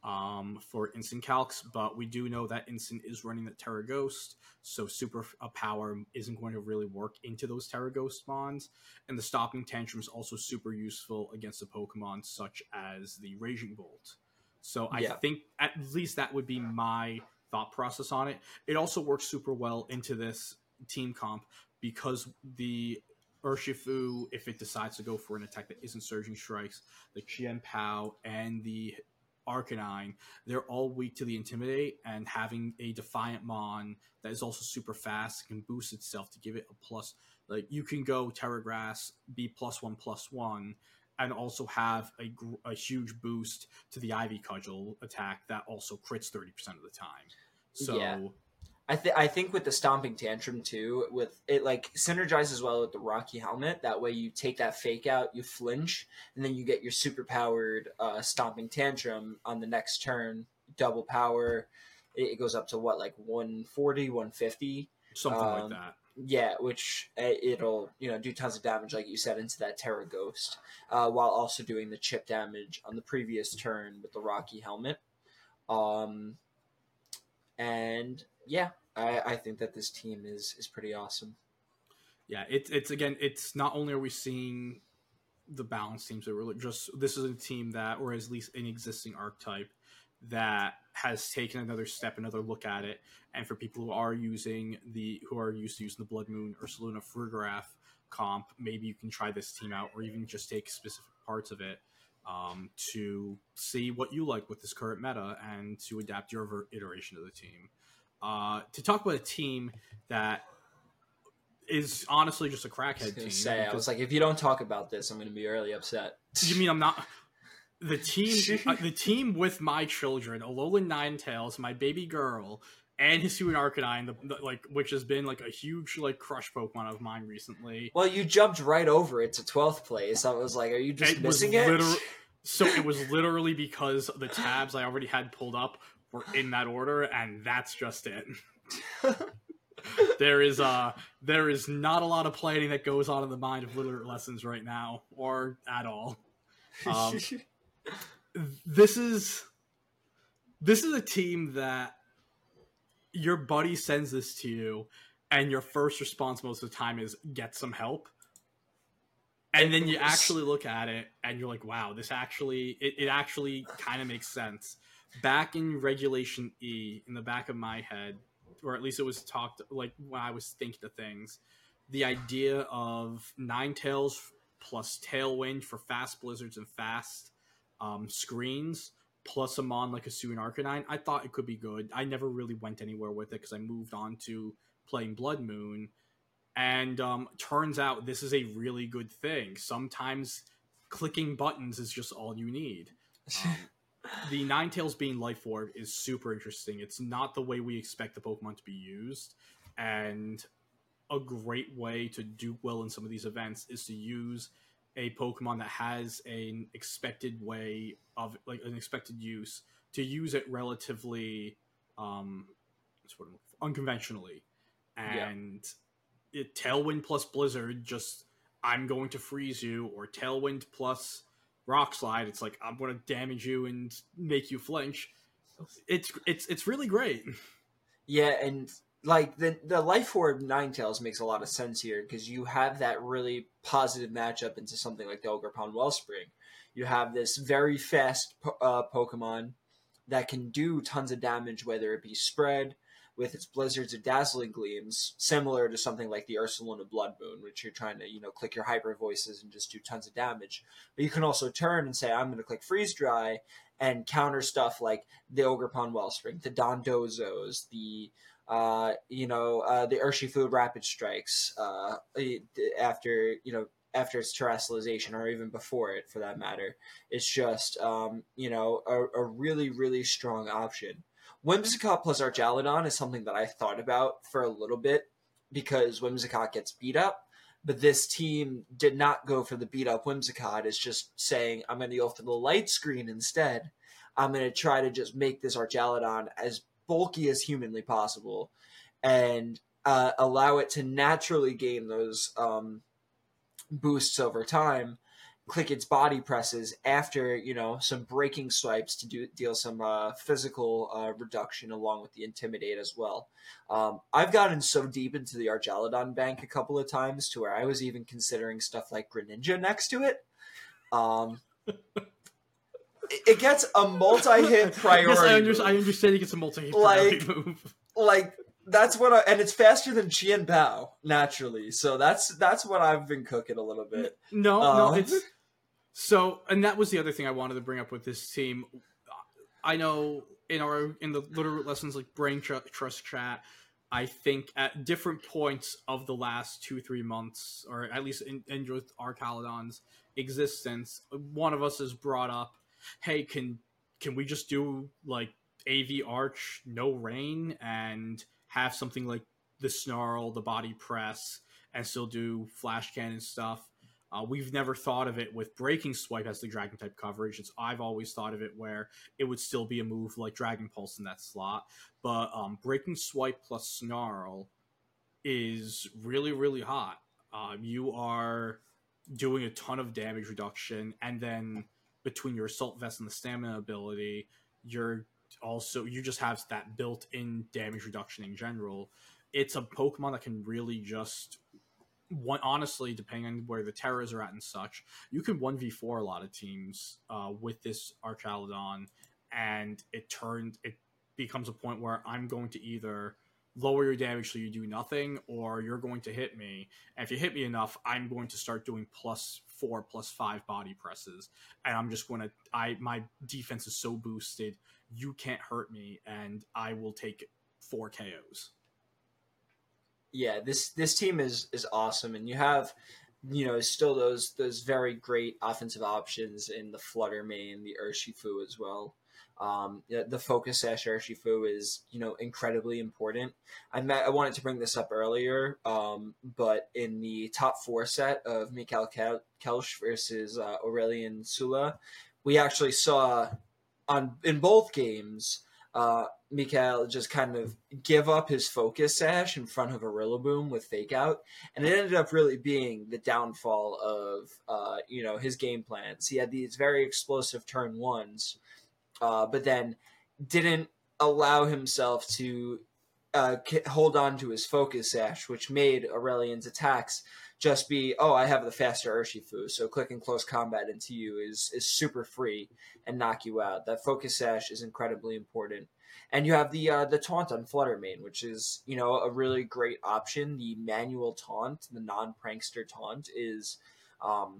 um, for Instant Calcs, but we do know that Instant is running the Terra Ghost, so Super uh, Power isn't going to really work into those Terra Ghost Mons, and the Stomping Tantrum is also super useful against a Pokemon such as the Raging Bolt. So I Yeah. think at least that would be my thought process on it. It also works super well into this team comp because the Urshifu, if it decides to go for an attack that isn't Surging Strikes, the Chien Pao and the Arcanine, they're all weak to the Intimidate, and having a Defiant Mon that is also super fast can boost itself to give it a plus. Like you can go Terra Grass, be plus one plus one, and also have a, a huge boost to the Ivy Cudgel attack that also crits thirty percent of the time. So Yeah. I think I think with the Stomping Tantrum too, with it like synergizes well with the Rocky Helmet. That way you take that fake out, you flinch, and then you get your super powered uh, Stomping Tantrum on the next turn, double power. It, it goes up to what, like one forty, one fifty something um, like that. Yeah, which uh, it'll, you know, do tons of damage, like you said, into that Terra Ghost, uh, while also doing the chip damage on the previous turn with the Rocky Helmet. Um, and yeah, I, I think that this team is is pretty awesome. Yeah, it's it's again, it's not only are we seeing the balanced teams, that we're just this is a team that, or at least an existing archetype that has taken another step, another look at it. And for people who are using the who are used to using the Blood Moon Ursaluna Farigiraf comp, maybe you can try this team out, or even just take specific parts of it um, to see what you like with this current meta and to adapt your ver- iteration of the team. Uh, to talk about a team that is honestly just a I was crackhead gonna team. say, I because- was like, if you don't talk about this, I'm gonna be really upset. You mean I'm not? The team, uh, the team with my children, Alolan Ninetales, my baby girl, and Hisuian Arcanine, the, the, like, which has been like a huge like crush Pokemon of mine recently. Well, you jumped right over it to twelfth place. I was like, are you just It was missing it? literal- So it was literally because the tabs I already had pulled up were in that order, and that's just it. There is uh there is not a lot of planning that goes on in the mind of Literate Lessons right now, or at all. Um, this is this is a team that your buddy sends this to you, and your first response most of the time is get some help. And then you actually look at it and you're like, wow, this actually, it, it actually kind of makes sense. Back in Regulation E, in the back of my head, or at least it was talked, like when I was thinking of things, the idea of Ninetales plus Tailwind for fast blizzards and fast um, screens, plus a mon like a Sue and Arcanine, I thought it could be good. I never really went anywhere with it because I moved on to playing Blood Moon. And um, turns out this is a really good thing. Sometimes clicking buttons is just all you need. Um, the Ninetales being Life Orb is super interesting. It's not the way we expect the Pokemon to be used. And a great way to do well in some of these events is to use a Pokemon that has an expected way of, like, an expected use, to use it relatively um, sort of unconventionally. And... Yeah. It, Tailwind plus Blizzard, just I'm going to freeze you, or Tailwind plus Rock Slide, it's like I'm going to damage you and make you flinch. It's it's it's really great. Yeah, and like the the Life Orb Ninetales makes a lot of sense here because you have that really positive matchup into something like the Ogerpon Wellspring. You have this very fast uh, Pokemon that can do tons of damage, whether it be spread with its blizzards or dazzling gleams, similar to something like the Ursaluna Blood Moon, which you're trying to, you know, click your hyper voices and just do tons of damage. But you can also turn and say, I'm going to click Freeze Dry and counter stuff like the Ogerpon Wellspring, the Dondozos, the, uh, you know, uh, the Urshifu Rapid Strikes, uh, after, you know, after its terrestrialization, or even before it, for that matter. It's just, um, you know, a, a really, really strong option. Whimsicott plus Archaludon is something that I thought about for a little bit because Whimsicott gets beat up, but this team did not go for the beat up Whimsicott. It's just saying, I'm going to go for the light screen instead. I'm going to try to just make this Archaludon as bulky as humanly possible and uh, allow it to naturally gain those um, boosts over time. Click its body presses after, you know, some breaking swipes to do deal some uh, physical uh, reduction along with the Intimidate as well. Um, I've gotten so deep into the Archaludon bank a couple of times to where I was even considering stuff like Greninja next to it. Um, it, it gets a multi-hit priority. Yes, I, under- I understand it gets a multi-hit like, priority move. Like, that's what I, and it's faster than Qian Bao, naturally. So that's that's what I've been cooking a little bit. No, um, no, it's... So, and that was the other thing I wanted to bring up with this team. I know in our in the Literate Lessons like Brain tr- Trust chat, I think at different points of the last two three months, or at least in, in with Archaludon's existence, one of us has brought up, "Hey, can can we just do like A V Arch, no rain, and have something like the Snarl, the Body Press, and still do Flash Cannon stuff?" Uh, we've never thought of it with Breaking Swipe as the Dragon type coverage. It's, I've always thought of it where it would still be a move like Dragon Pulse in that slot. But um, Breaking Swipe plus Snarl is really, really hot. Um, you are doing a ton of damage reduction, and then between your Assault Vest and the Stamina ability, you're also you just have that built-in damage reduction in general. It's a Pokemon that can really just... One, honestly, depending on where the Terras are at and such, you can one v four a lot of teams uh, with this Archaludon, and it turned it becomes a point where I'm going to either lower your damage so you do nothing, or you're going to hit me. And if you hit me enough, I'm going to start doing plus four, plus five body presses, and I'm just going to I my defense is so boosted, you can't hurt me, and I will take four K Os. Yeah, this this team is is awesome, and you have, you know, still those those very great offensive options in the Flutter Mane, the Urshifu as well. Um, the Focus Sash Urshifu is, you know, incredibly important. I met, I wanted to bring this up earlier, um, but in the top four set of Mikhail Kel- Kelch versus uh, Aurelian Sula, we actually saw on in both games, uh, Mikael just kind of give up his focus sash in front of a Rillaboom with fake out, and it ended up really being the downfall of uh, you know his game plans. He had these very explosive turn ones, uh, but then didn't allow himself to uh, hold on to his focus sash, which made Aurelian's attacks just be, oh, I have the faster Urshifu, so clicking close combat into you is is super free and knock you out. That focus sash is incredibly important. And you have the uh, the taunt on Fluttermane, which is, you know, a really great option. The manual taunt, the non-prankster taunt, is um,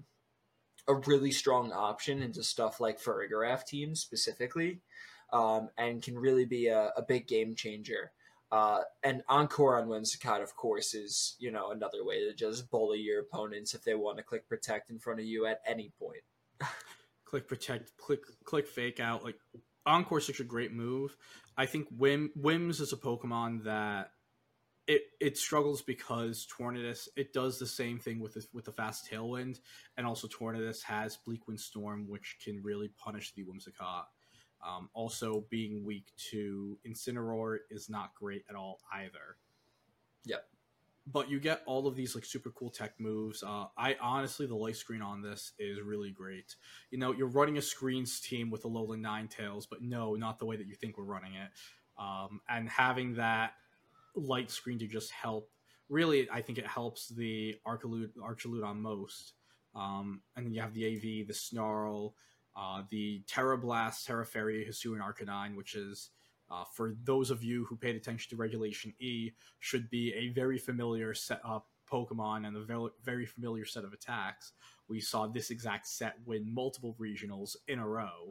a really strong option into stuff like Farigiraf teams specifically, um, and can really be a, a big game changer. Uh, and Encore on Whimsicott, of course, is, you know, another way to just bully your opponents if they want to click Protect in front of you at any point. Click Protect, click click Fake Out. Like, Encore is such a great move. I think Whim, Whims is a Pokemon that it it struggles because Tornadus, it does the same thing with the, with the fast Tailwind, and also Tornadus has Bleakwind Storm, which can really punish the Whimsicott. Um, also, being weak to Incineroar is not great at all either. Yep. But you get all of these like super cool tech moves. Uh, I honestly, the light screen on this is really great. You know, you're running a screens team with Alolan Ninetales, but no, not the way that you think we're running it. Um, and having that light screen to just help, really, I think it helps the Archalud, Archaludon most. Um, and then you have the A V, the Snarl, Uh, the Terra Blast, Terra Fairy, Hisuian Arcanine, which is, uh, for those of you who paid attention to Regulation E, should be a very familiar set up Pokemon and a very, very familiar set of attacks. We saw this exact set win multiple regionals in a row.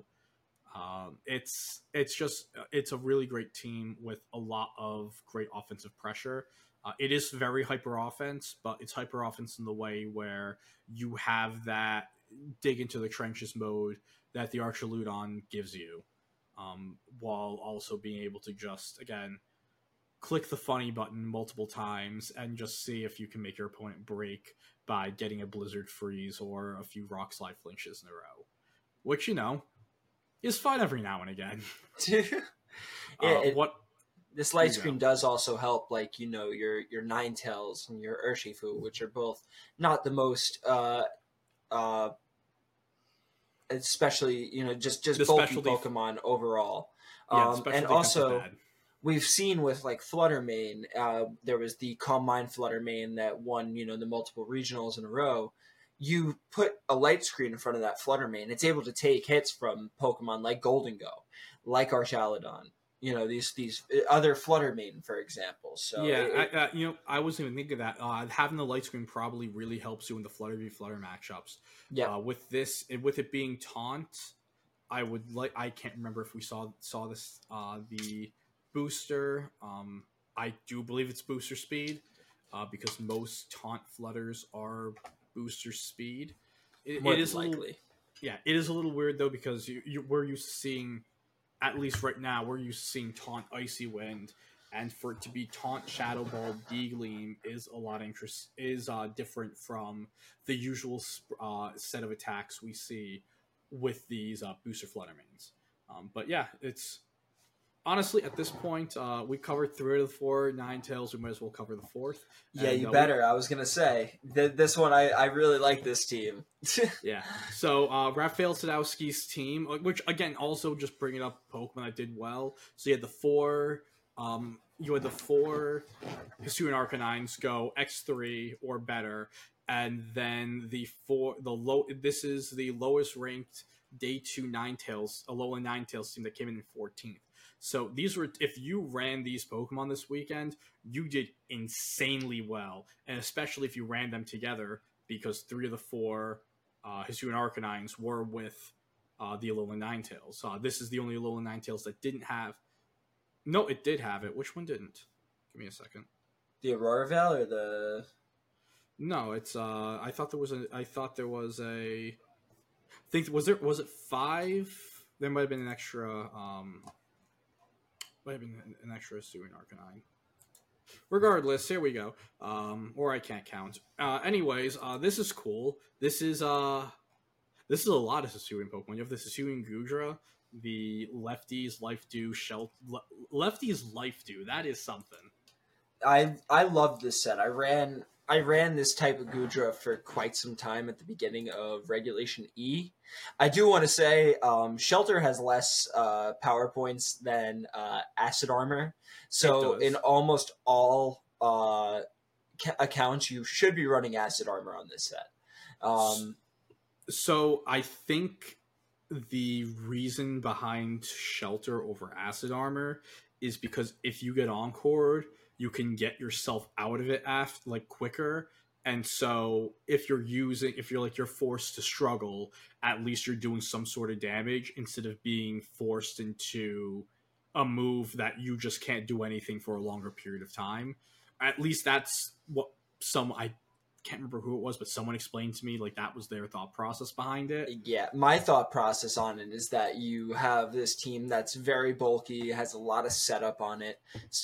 Um, it's it's just it's a really great team with a lot of great offensive pressure. Uh, it is very hyper offense, but it's hyper offense in the way where you have that dig into the trenches mode that the Archaludon gives you, um, while also being able to just, again, click the funny button multiple times and just see if you can make your opponent break by getting a Blizzard Freeze or a few Rock Slide flinches in a row. Which, you know, is fun every now and again. yeah, uh, it, what this light screen does also help, like, you know, your your Ninetales and your Urshifu, which are both not the most uh, uh, especially, you know, just just The bulky specialty- Pokemon overall. yeah, Um, special and defense is also, bad. we've seen with like Fluttermane, uh, there was the Calm Mind Fluttermane that won, you know, the multiple regionals in a row. You put a light screen in front of that Fluttermane, it's able to take hits from Pokemon like Golden Go, like Archaludon. You know, these these other Fluttermane, for example. So yeah, it, I, uh, you know, I wasn't even thinking of that. Uh, having the light screen probably really helps you in the Flutter v Flutter matchups. yeah, Uh, with this, with it being taunt, I would like. I can't remember if we saw saw this. Uh, the booster. Um, I do believe it's booster speed, uh, because most taunt flutters are booster speed. It, more it than is a little, likely. yeah, it is a little weird though, because you, you we're used to seeing, at least right now, we're used to seeing taunt Icy Wind, and for it to be taunt Shadow Ball D-Gleam is a lot interest is uh, different from the usual uh, set of attacks we see with these uh, booster Fluttermanes. Um, but yeah, it's honestly at this point uh, we covered three of the four Ninetales. We might as well cover the fourth. Yeah, And, you uh, better. I was gonna say th- this one. I, I really like this team. Yeah. So uh, Raphael Sadowski's team, which again also just bringing up Pokemon that did well. So you had the four, um, you had the four Hisuian Arcanines go X three or better, and then the four, the low. This is the lowest ranked Day Two Ninetales, Alolan Ninetales team that came in in fourteenth. So these were, if you ran these Pokemon this weekend, you did insanely well, and especially if you ran them together, because three of the four uh, Hisuian Arcanines were with uh, the Alolan Ninetales. Uh, this is the only Alolan Ninetales that didn't have. No, it did have it. Which one didn't? Give me a second. The Aurora Veil or the No, it's. Uh, I thought there was a. I thought there was a. I think was there was it five? There might have been an extra. Um, might have been an, an extra Hisuian Arcanine. Regardless, here we go. Um, or I can't count. Uh, anyways, uh, this is cool. This is uh, this is a lot of Hisuian Pokemon. You have the Hisuian Gudra, the Lefties Life Dew, Shell Le- Lefties Life Dew. That is something. I I love this set. I ran I ran this type of Gudra for quite some time at the beginning of Regulation E. I do want to say um, Shelter has less uh, power points than uh, Acid Armor, so in almost all uh, ca- accounts, you should be running Acid Armor on this set. Um, so I think the reason behind Shelter over Acid Armor is because if you get Encored, you can get yourself out of it after, like quicker. And so if you're using, if you're like, you're forced to struggle, at least you're doing some sort of damage instead of being forced into a move that you just can't do anything for a longer period of time. At least that's what some, I can't remember who it was, but someone explained to me like that was their thought process behind it. Yeah, my thought process on it is that you have this team that's very bulky, has a lot of setup on it,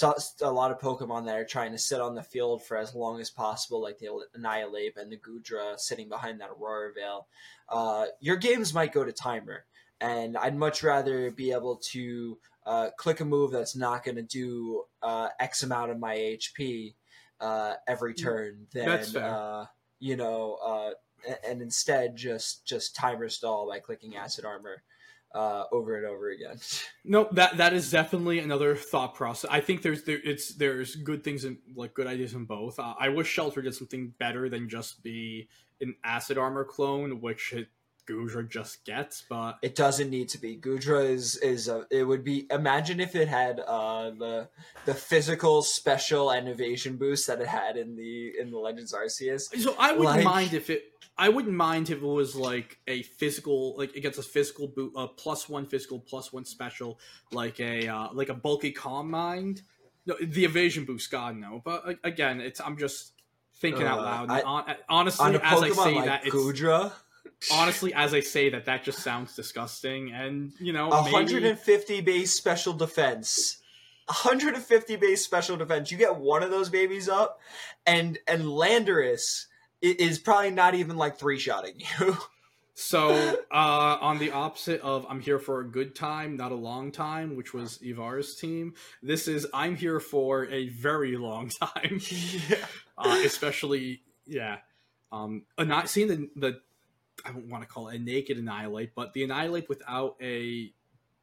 a lot of Pokemon that are trying to sit on the field for as long as possible, like the Annihilate and the Gudra sitting behind that Aurora Veil. Uh, your games might go to timer, and I'd much rather be able to uh, click a move that's not going to do uh, X amount of my H P uh, every turn than, That's fair. Uh, you know, uh, and instead just just timer stall by clicking Acid Armor uh, over and over again. No, that that is definitely another thought process. I think there's there it's there's good things and like good ideas in both. Uh, I wish Shelter did something better than just be an Acid Armor clone, which it, Gudra just gets, but it doesn't need to be. Gudra is is a, it would be. Imagine if it had uh, the the physical, special, and evasion boost that it had in the in the Legends Arceus. So I wouldn't like, mind if it. I wouldn't mind if it was like a physical, like it gets a physical boot, a uh, plus one physical, plus one special, like a uh, like a bulky Calm Mind. No, the evasion boost, God no. But like, again, it's I'm just thinking uh, out loud. I, on, honestly, on a as Pokemon I say like that, Gudra. Honestly, as I say that, that just sounds disgusting, and you know, one hundred fifty maybe... base special defense, one hundred fifty base special defense. You get one of those babies up, and and Landorus is probably not even like three shotting you. So, uh, on the opposite of I'm here for a good time, not a long time, which was Ivar's team, this is I'm here for a very long time. Yeah. Uh, especially, yeah. Um, not seeing the the. I don't want to call it a naked Annihilate, but the Annihilate without a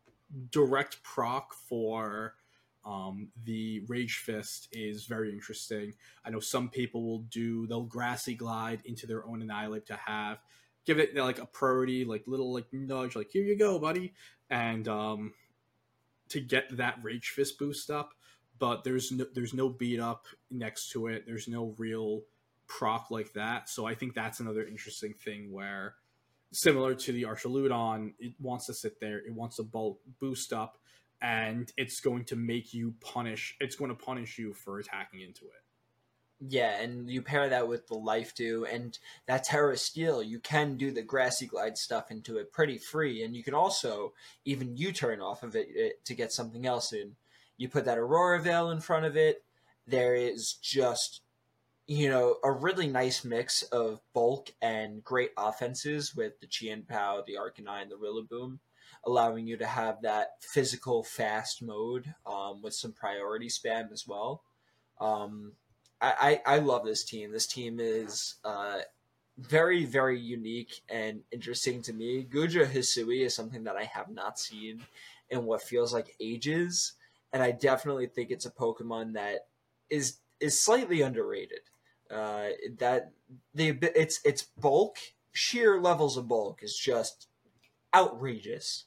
direct proc for um, the Rage Fist is very interesting. I know some people will do, they'll Grassy Glide into their own Annihilate to have, give it like a priority, like little like nudge, like here you go, buddy, and um, to get that Rage Fist boost up, but there's no, there's no beat up next to it. There's no real proc like that, so I think that's another interesting thing where, similar to the Archaludon, it wants to sit there, it wants to bulk boost up, and it's going to make you punish it's going to punish you for attacking into it. Yeah, and you pair that with the Life Dew and that Terra Steel, you can do the Grassy Glide stuff into it pretty free, and you can also even U-turn off of it, it to get something else in. You put that Aurora Veil in front of it, there is just, you know, a really nice mix of bulk and great offenses with the Chien-Pao, the Arcanine, the Rillaboom, allowing you to have that physical fast mode um, with some priority spam as well. Um, I, I, I love this team. This team is uh, very, very unique and interesting to me. Gudra Hisui is something that I have not seen in what feels like ages, and I definitely think it's a Pokemon that is is slightly underrated. Uh, that the its its bulk, sheer levels of bulk, is just outrageous.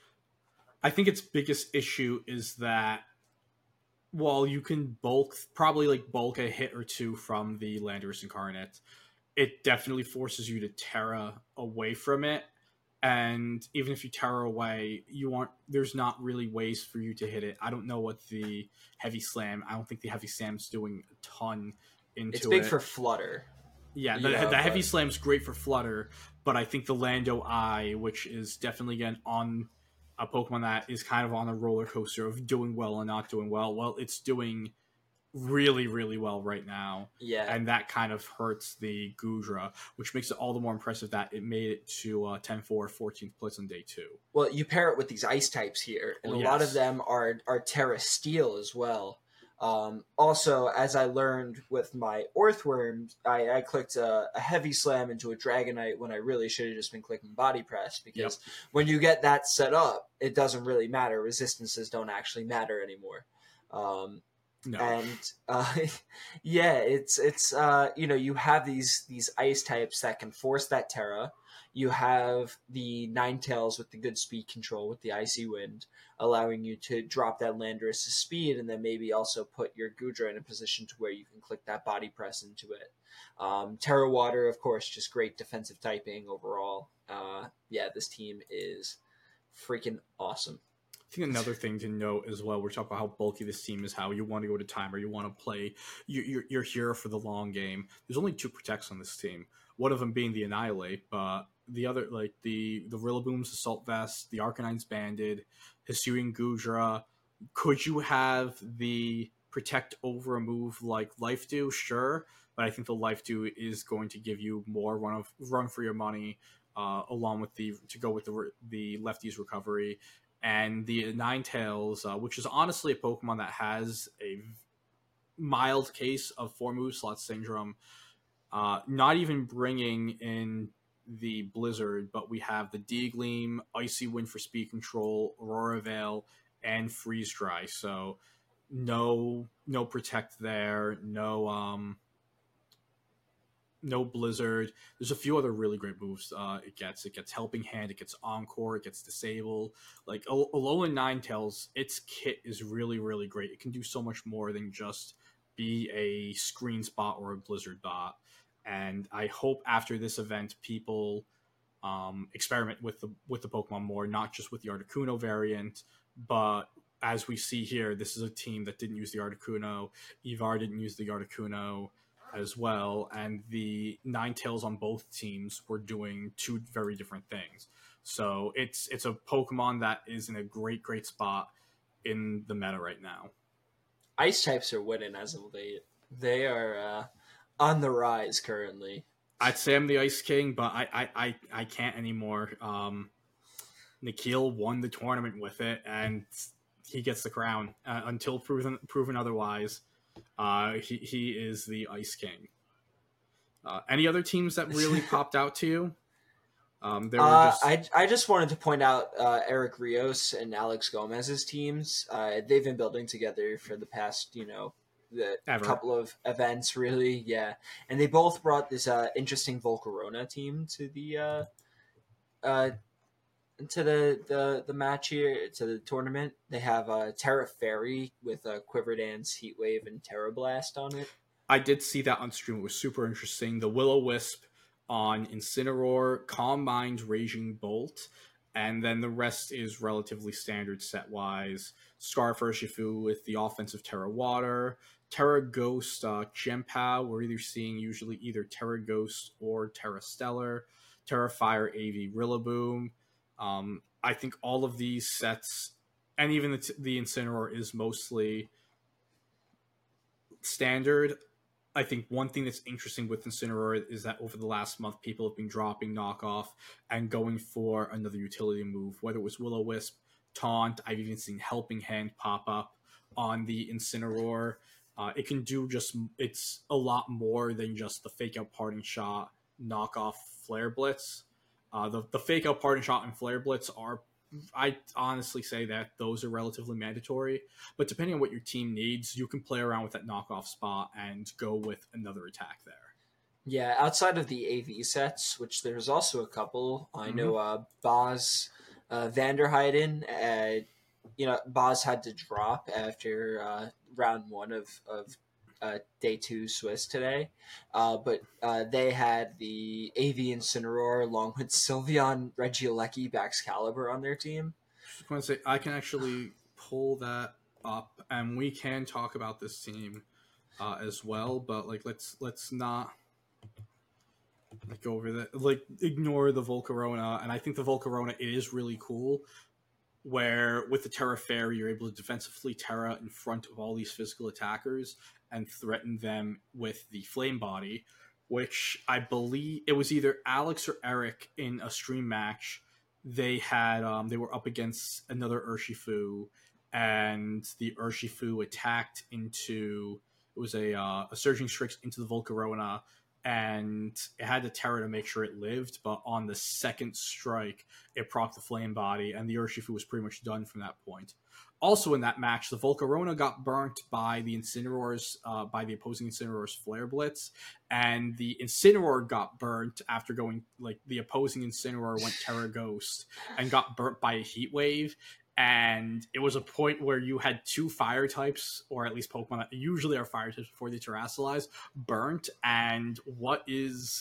I think its biggest issue is that while you can bulk, probably like bulk a hit or two from the Landorus Incarnate, it definitely forces you to Terra away from it. And even if you Terra away, you aren't. There's not really ways for you to hit it. I don't know what the Heavy Slam. I don't think the Heavy Slam's doing a ton. Into it's big it. for Flutter. Yeah, the, know, the Heavy but... Slam's great for Flutter, but I think the Lando Eye, which is definitely again on a Pokemon that is kind of on a roller coaster of doing well and not doing well. Well, it's doing really, really well right now. Yeah. And that kind of hurts the Gudra, which makes it all the more impressive that it made it to uh, ten four, fourteenth place on day two. Well, you pair it with these ice types here, and Well, a lot of yes. them are, are Terra Steel as well. Um, also, as I learned with my Orthworm, I, I clicked a, a heavy slam into a Dragonite when I really should have just been clicking body press, because Yep. when you get that set up, it doesn't really matter. Resistances don't actually matter anymore. Um, No. and uh, yeah, it's it's uh, you know, you have these these ice types that can force that Terra. You have the Ninetales with the good speed control with the Icy Wind, allowing you to drop that Landorus' speed, and then maybe also put your Gudra in a position to where you can click that body press into it. Um, Terra Water, of course, just great defensive typing overall. Uh, yeah, this team is freaking awesome. I think another thing to note as well, we're talking about how bulky this team is, how you want to go to timer, you want to play, you, you're, you're here for the long game. There's only two protects on this team, one of them being the Annihilate, but the other, like the, the Rillaboom's Assault Vest, the Arcanine's Banded, Hisuian Gudra. Could you have the protect over a move like Life Dew? Sure, but I think the Life Dew is going to give you more run of run for your money, uh, along with the to go with the the lefty's recovery. And the Ninetales, uh, which is honestly a Pokemon that has a mild case of four move slot syndrome, uh, not even bringing in the Blizzard, but we have the D-Gleam, Icy Wind for speed control, Aurora Veil, and Freeze Dry. So no no Protect there, no um no Blizzard. There's a few other really great moves uh, it gets. It gets Helping Hand, it gets Encore, it gets Disable. Like Alolan Ninetales, its kit is really, really great. It can do so much more than just be a screen spot or a Blizzard bot. And I hope after this event, people um, experiment with the with the Pokemon more, not just with the Articuno variant, but as we see here, this is a team that didn't use the Articuno. Ivar didn't use the Articuno as well, and the Ninetales on both teams were doing two very different things. So it's it's a Pokemon that is in a great, great spot in the meta right now. Ice types are winning as of late. They are uh, on the rise currently. I'd say I'm the Ice King, but I I, I, I can't anymore. Um, Nikhil won the tournament with it, and he gets the crown uh, until proven proven otherwise. Uh, he he is the Ice King. Uh, any other teams that really popped out to you? Um, there were uh, just... I I just wanted to point out uh, Eric Rios and Alex Gomez's teams. Uh, they've been building together for the past, you know, the Ever. couple of events, really. Yeah, and they both brought this uh, interesting Volcarona team to the uh, uh, to the, the the match here, to the tournament. They have uh, Terra Fairy with uh, Quiver Dance, Heat Wave, and Terra Blast on it. I did see that on stream. It was super interesting. The Will-O-Wisp on Incineroar, Calm Mind, Raging Bolt, and then the rest is relatively standard set-wise. Scarf Urshifu with the offensive Terra Water, Terra Ghost, uh, Chien-Pao. We're either seeing usually either Terra Ghost or Terra Stellar, Terra Fire, A V, Rillaboom. Um, I think all of these sets, and even the, the Incineroar is mostly standard. I think one thing that's interesting with Incineroar is that over the last month, people have been dropping knockoff and going for another utility move, whether it was Will-O-Wisp, Taunt. I've even seen Helping Hand pop up on the Incineroar. Uh, it can do just, it's a lot more than just the Fake Out Parting Shot, knockoff Flare Blitz. Uh, the, the Fake Out Parting Shot and Flare Blitz are, I honestly say that those are relatively mandatory, but depending on what your team needs, you can play around with that knockoff spot and go with another attack there. Yeah, outside of the A V sets, which there's also a couple, I know uh, Boz uh, Vanderheiden, uh, you know, Boz had to drop after uh, round one of, of uh, day two Swiss today, uh, but uh, they had the A V Incineroar along with Sylveon, Regieleki, Baxcalibur on their team. Just want to say, I can actually pull that up, and we can talk about this team uh, as well, but like let's let's not like go over that, like ignore the Volcarona. And I think the Volcarona, it is really cool, where with the Terra Fairy, you're able to defensively Terra in front of all these physical attackers, and threatened them with the Flame Body, which I believe it was either Alex or Eric in a stream match. They had um, they were up against another Urshifu, and the Urshifu attacked into it was a uh, a Surging Strix into the Volcarona, and it had the Terra to make sure it lived. But on the second strike, it procced the Flame Body, and the Urshifu was pretty much done from that point. Also in that match, the Volcarona got burnt by the Incineroar's, uh, by the opposing Incineroar's Flare Blitz, and the Incineroar got burnt after going, like, the opposing Incineroar went Terra Ghost and got burnt by a Heat Wave, and it was a point where you had two fire types, or at least Pokemon that usually are fire types before they terrestrialize, burnt, and what is...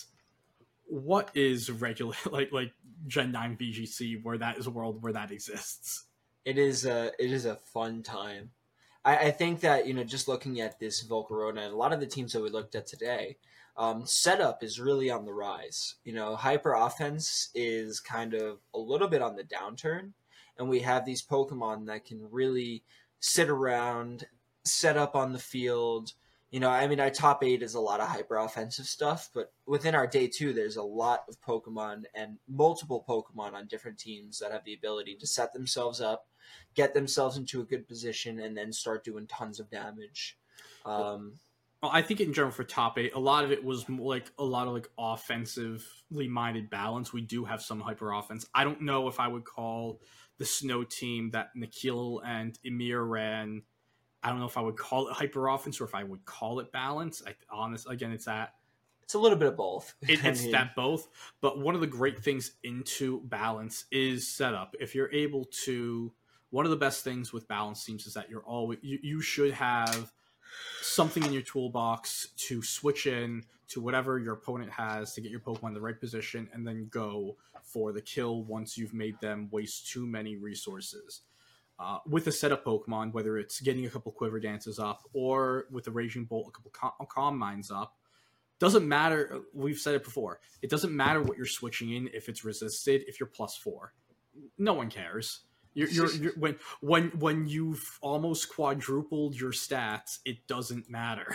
What is regular, like, like Gen nine V G C, where that is a world where that exists? It is a it is a fun time. I, I think that, you know, just looking at this Volcarona and a lot of the teams that we looked at today, um, setup is really on the rise. You know, hyper offense is kind of a little bit on the downturn, and we have these Pokemon that can really sit around, set up on the field. You know, I mean, our top eight is a lot of hyper offensive stuff, but within our day two, there's a lot of Pokemon and multiple Pokemon on different teams that have the ability to set themselves up, get themselves into a good position, and then start doing tons of damage. Um, well, I think in general for top eight, a lot of it was more like a lot of like offensively minded balance. We do have some hyper offense. I don't know if I would call the Snow team that Nikhil and Emir ran. I don't know if I would call it hyper offense or if I would call it balance. I honest again, it's that it's a little bit of both. It, it's mean. that both. But one of the great things into balance is setup. If you're able to, one of the best things with balance teams is that you're always you, you should have something in your toolbox to switch in to whatever your opponent has to get your Pokemon in the right position and then go for the kill once you've made them waste too many resources. Uh, with a setup Pokemon, whether it's getting a couple Quiver Dances up or with a Raging Bolt, a couple Calm, Calm Minds up, doesn't matter. We've said it before. It doesn't matter what you're switching in if it's resisted, if you're plus four. No one cares. You're, you're, you're, when when when you've almost quadrupled your stats, it doesn't matter.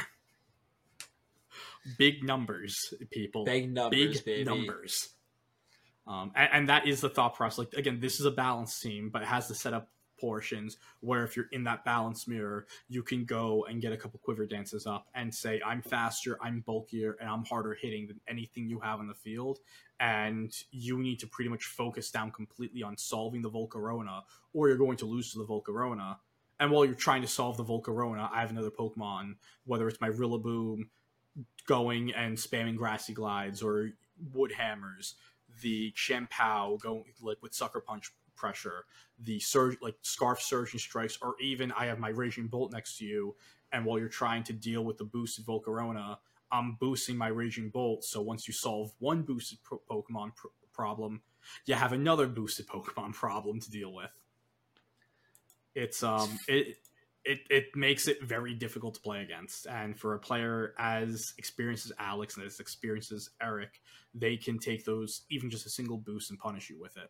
Big numbers, people. Big numbers, Big baby. numbers. Um, and, and that is the thought process. Like, again, this is a balance team, but it has the setup portions where if you're in that balance mirror, you can go and get a couple Quiver Dances up and say, I'm faster, I'm bulkier, and I'm harder hitting than anything you have on the field. And you need to pretty much focus down completely on solving the Volcarona, or you're going to lose to the Volcarona. And while you're trying to solve the Volcarona, I have another Pokemon, whether it's my Rillaboom going and spamming Grassy Glides or Wood Hammers, the Chien-Pao going like with Sucker Punch pressure, the surge like Scarf Surging Strikes, or even I have my Raging Bolt next to you, and while you're trying to deal with the boosted Volcarona, I'm boosting my Raging Bolt, so once you solve one boosted pro- Pokemon pr- problem, you have another boosted Pokemon problem to deal with. It's um it it it makes it very difficult to play against, and for a player as experienced as Alex and as experienced as Eric, they can take those even just a single boost and punish you with it.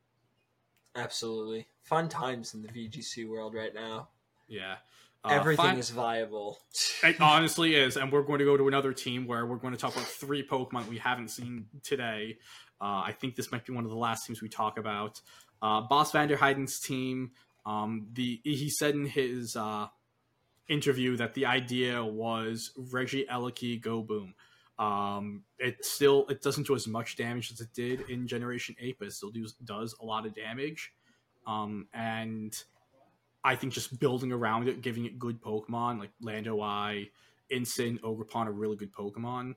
Absolutely. Fun times in the V G C world right now. Yeah. Uh, Everything fine. is viable. It honestly is. And we're going to go to another team where we're going to talk about three Pokemon we haven't seen today. Uh, I think this might be one of the last teams we talk about. Uh, Boss Vanderheiden's team, um, the he said in his uh, interview that the idea was Regieleki Go Boom. Um, it still it doesn't do as much damage as it did in Generation eight, but it still do, does a lot of damage. Um, and I think just building around it, giving it good Pokemon like Landoi, Incin, Ogerpon are really good Pokemon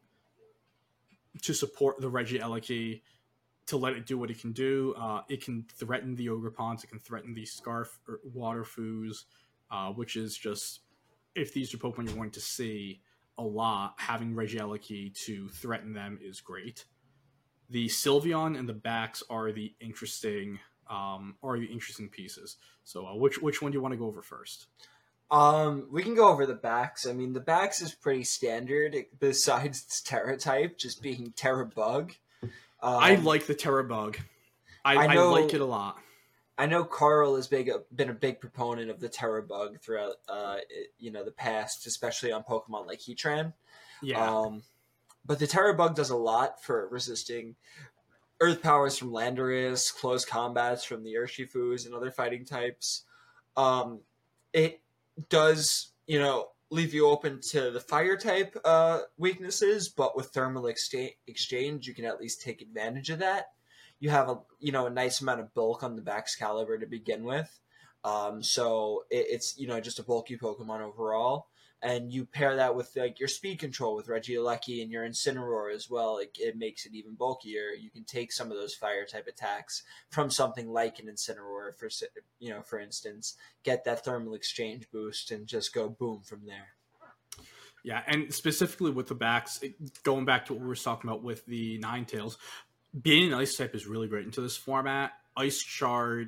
to support the Regieleki, to let it do what it can do. Uh, it can threaten the Ogerpons, it can threaten the Scarf or Waterfoos, uh, which is just, if these are Pokemon you're going to see a lot, having Regieleki to threaten them is great. The Sylveon and the Bax are the interesting um, are the interesting pieces. So uh, which which one do you want to go over first? Um, we can go over the Bax. I mean, the Bax is pretty standard, besides its Terra type, just being Terra Bug. Um, I like the Terra Bug. I, I, know, I like it a lot. I know Carl has big been a big proponent of the Terra bug throughout, uh, it, you know, the past, especially on Pokemon like Heatran. Yeah. Um, but the Terra bug does a lot for resisting Earth powers from Landorus, close combats from the Urshifus and other fighting types. Um, it does, you know, leave you open to the fire type uh, weaknesses, but with thermal exta- exchange, you can at least take advantage of that. You have a you know a nice amount of bulk on the Baxcalibur to begin with, um, so it, it's you know just a bulky Pokemon overall. And you pair that with like your speed control with Regieleki and your Incineroar as well. Like it makes it even bulkier. You can take some of those fire type attacks from something like an Incineroar, for you know, for instance, get that thermal exchange boost and just go boom from there. Yeah, and specifically with the backs, going back to what we were talking about with the Ninetales, being an ice type is really great into this format. Ice Shard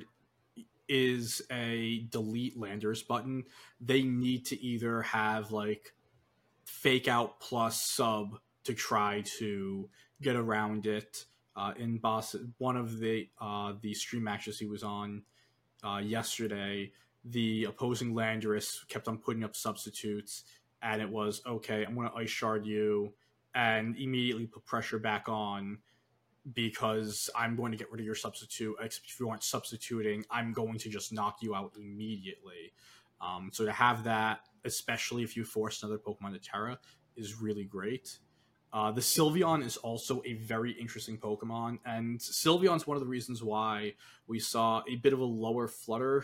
is a delete Landers button. They need to either have like fake out plus sub to try to get around it. Uh, in boss, one of the uh, the stream matches he was on uh, yesterday, the opposing Landorus kept on putting up substitutes, and it was okay. I'm going to ice shard you, and immediately put pressure back on because I'm going to get rid of your substitute. Except if you aren't substituting, I'm going to just knock you out immediately. Um, so to have that, especially if you force another Pokemon to Terra, is really great. Uh, the Sylveon is also a very interesting Pokemon, and Sylveon's one of the reasons why we saw a bit of a lower Flutter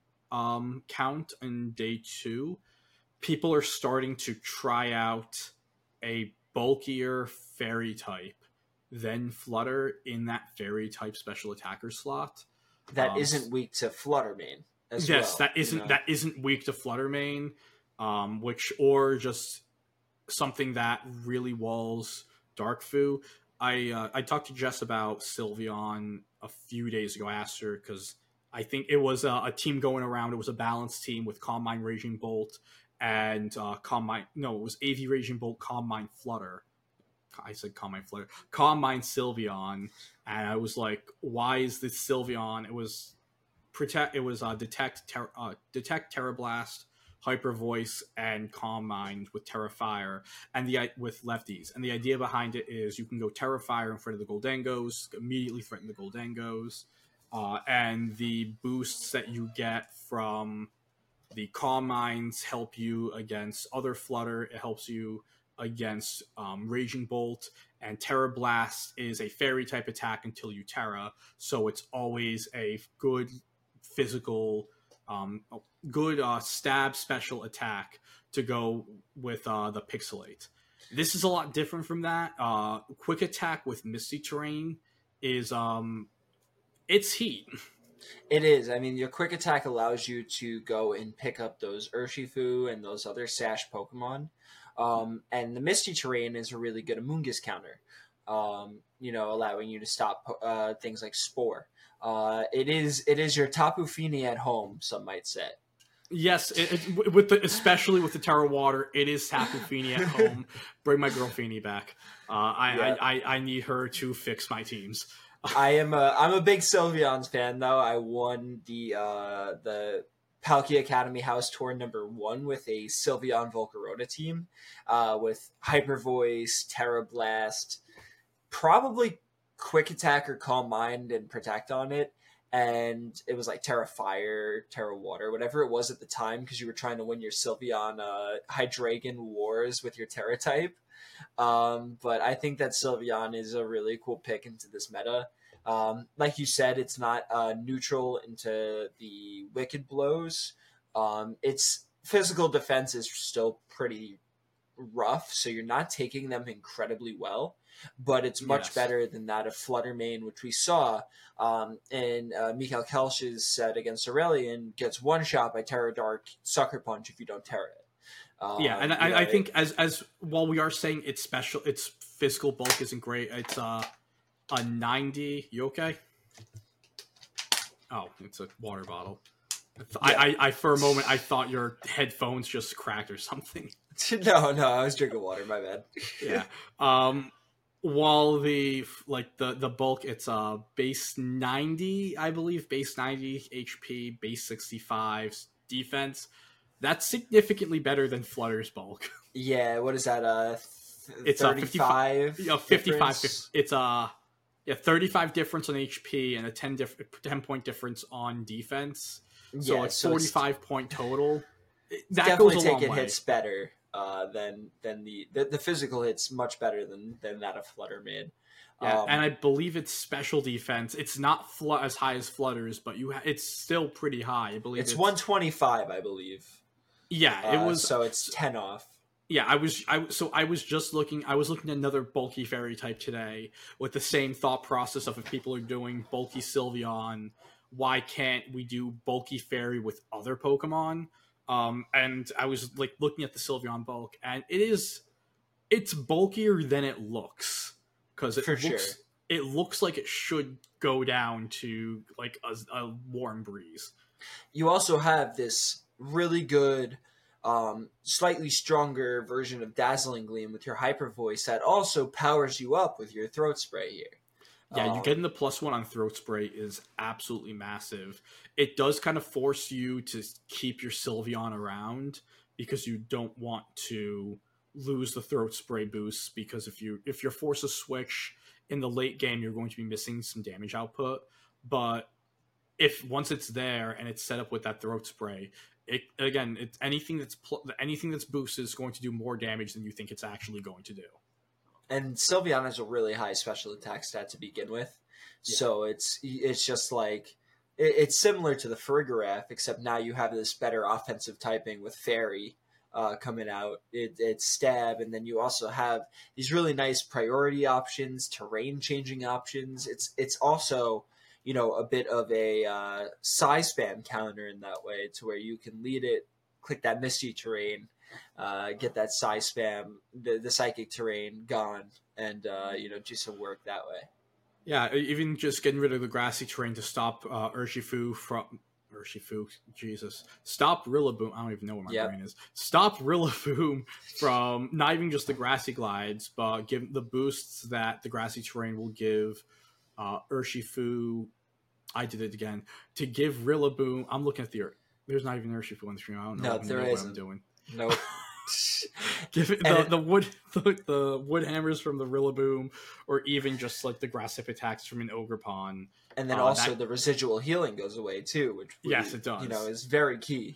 um, count in day two. People are starting to try out a bulkier Fairy type than Flutter in that Fairy type special attacker slot. That Um, isn't weak to Flutter Mane as yes, well. that isn't you know? that isn't weak to Flutter Mane, um, which or just something that really walls Darkfu. I uh, I talked to Jess about Sylveon a few days ago. I asked her because I think it was a, a team going around. It was a balanced team with Calm Mind, Raging Bolt, and uh, Calm Mind. No, it was A V Raging Bolt, Calm Mind, Flutter. I said Calm Mind, Flutter. Calm Mind, Sylveon, and I was like, why is this Sylveon? It was protect. It was uh, detect, ter- uh, detect, Terra Blast, Hyper Voice, and Calm Mind with Terra Fire, and the with lefties. And the idea behind it is you can go Terra Fire in front of the Goldengos, immediately threaten the Goldengos, uh, and the boosts that you get from the Calm Minds help you against other Flutter. It helps you against um, Raging Bolt, and Terra Blast is a Fairy type attack until you Terra, so it's always a good physical, um, good uh, stab special attack to go with uh, the Pixelate. This is a lot different from that. Uh, quick attack with Misty Terrain is um, it's heat. It is. I mean, your quick attack allows you to go and pick up those Urshifu and those other Sash Pokemon. Um, and the Misty Terrain is a really good Amoonguss counter, um, you know, allowing you to stop uh, things like Spore. Uh, it is it is your Tapu Fini at home, some might say. Yes, it, it, with the, especially with the Terra Water, it is Tapu Fini at home. Bring my girl Fini back. Uh, I, Yeah. I, I I need her to fix my teams. I am a I'm a big Sylveon's fan though. I won the uh, the Palkia Academy House Tour number one with a Sylveon Volcarona team, uh, with Hyper Voice, Terra Blast, probably Quick Attack or Calm Mind and Protect on it. And it was like Terra Fire, Terra Water, whatever it was at the time, because you were trying to win your Sylveon uh, Hydreigon Wars with your Terra type. Um, but I think that Sylveon is a really cool pick into this meta. Um, like you said, it's not uh, neutral into the Wicked Blows. Um, its physical defense is still pretty rough, so you're not taking them incredibly well, but it's much Yes. better than that of Flutter Mane, which we saw um, in uh, Mikael Kelsch's set against Aurelian, gets one shot by Terra Dark Sucker Punch if you don't Terra it. Um, Yeah, and you I, know, I think as as while we are saying it's special, its physical bulk isn't great. It's uh, a ninety. You okay? Oh, it's a water bottle. I, Yeah. I, I for a moment I thought your headphones just cracked or something. no, no, I was drinking water. My bad. Yeah. Um. while the like the the bulk, it's a uh, base ninety, I believe, base ninety H P, base sixty-five defense. That's significantly better than Flutter's bulk. Yeah, what is that? Uh, th- it's a fifty-five. Yeah, fifty-five. It's a yeah thirty-five difference on H P and a ten diff- ten point difference on defense. So yeah, like so forty-five point total. That definitely goes a long taking way. hits better uh, than than the, the the physical hits much better than than that of Flutter made. Yeah, um, and I believe it's special defense. It's not fl- as high as Flutter's, but you ha- it's still pretty high. I believe it's, it's one twenty-five, I believe. Yeah, it uh, was. So it's ten off. Yeah, I was. I so I was just looking. I was looking at another bulky fairy type today with the same thought process of if people are doing bulky Sylveon, why can't we do bulky fairy with other Pokemon? Um, and I was like looking at the Sylveon bulk, and it is, it's bulkier than it looks because it For looks sure. it looks like it should go down to like a, a warm breeze. You also have this really good, um, slightly stronger version of Dazzling Gleam with your Hyper Voice that also powers you up with your Throat Spray here. Yeah, um, you getting the plus one on Throat Spray is absolutely massive. It does kind of force you to keep your Sylveon around because you don't want to lose the Throat Spray boosts, because if you if you're forced to switch in the late game, you're going to be missing some damage output. But if once it's there and it's set up with that Throat Spray, it again, it's anything that's pl- anything that's boosted is going to do more damage than you think it's actually going to do. And Sylveon has a really high special attack stat to begin with, yeah. So it's it's just like it, it's similar to the Farigiraf, except now you have this better offensive typing with Fairy uh, coming out. It, it's Stab, and then you also have these really nice priority options, terrain changing options. It's it's also, you know, a bit of a uh, size spam counter in that way, to where you can lead it, click that Misty Terrain, uh, get that size spam, the, the psychic terrain gone, and uh, you know, do some work that way. Yeah, even just getting rid of the grassy terrain to stop uh, Urshifu from Urshifu, Jesus, stop Rillaboom. I don't even know where my yep. brain is. Stop Rillaboom from not even just the grassy glides, but give the boosts that the grassy terrain will give uh, Urshifu. I did it again to give Rillaboom. I'm looking at the. There's not even Urshifu on the screen. I don't know, no, there know isn't. what I'm doing. Nope. Give it the, it, the wood the, the wood hammers from the Rillaboom, or even just like the grass tip attacks from an Ogerpon. And then uh, also that, the residual healing goes away too, which really, yes, it does. You know, is very key.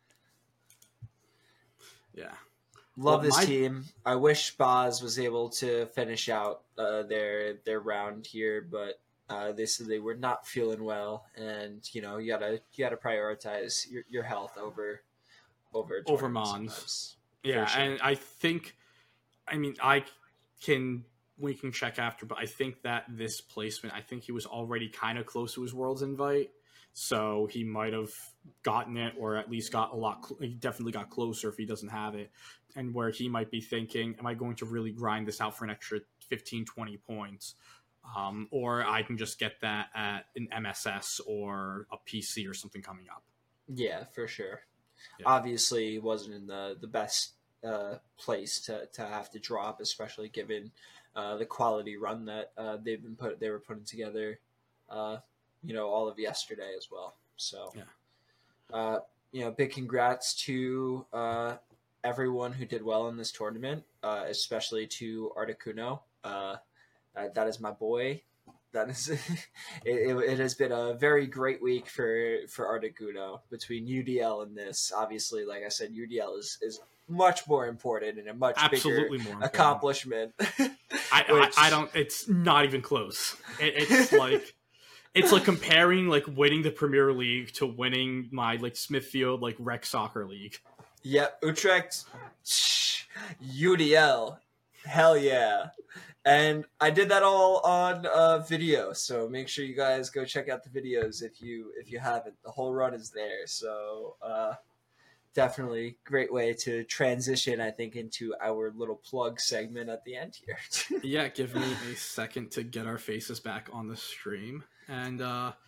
Yeah, love well, this my... team. I wish Boz was able to finish out uh, their their round here, but uh, they said they were not feeling well, and you know, you gotta you gotta prioritize your, your health over over over Mons. Yeah, sure. And I think, I mean, I can, we can check after, but I think that this placement, I think he was already kind of close to his World's Invite, so he might have gotten it, or at least got a lot, cl- he definitely got closer if he doesn't have it, and where he might be thinking, am I going to really grind this out for an extra fifteen, twenty points? Um, or I can just get that at an M S S or a P C or something coming up. Yeah, for sure. Yeah. Obviously, he wasn't in the, the best uh, place to, to have to drop, especially given uh, the quality run that uh, they've been put they were putting together, uh, you know, all of yesterday as well. So, yeah. uh, you know, big congrats to uh, everyone who did well in this tournament, uh, especially to Articuno. Uh, that, that is my boy. That is, it, it, it has been a very great week for, for Articuno between U D L and this. Obviously, like I said, U D L is, is much more important and a much Absolutely bigger more accomplishment. I, which... I, I don't, it's not even close. It, it's like, it's like comparing like winning the Premier League to winning my like Smithfield, like rec soccer league. Yep. Utrecht, U D L. Hell yeah. And I did that all on uh, video, so make sure you guys go check out the videos if you if you haven't. The whole run is there, so uh, definitely great way to transition, I think, into our little plug segment at the end here. Yeah, give me a second to get our faces back on the stream. And uh,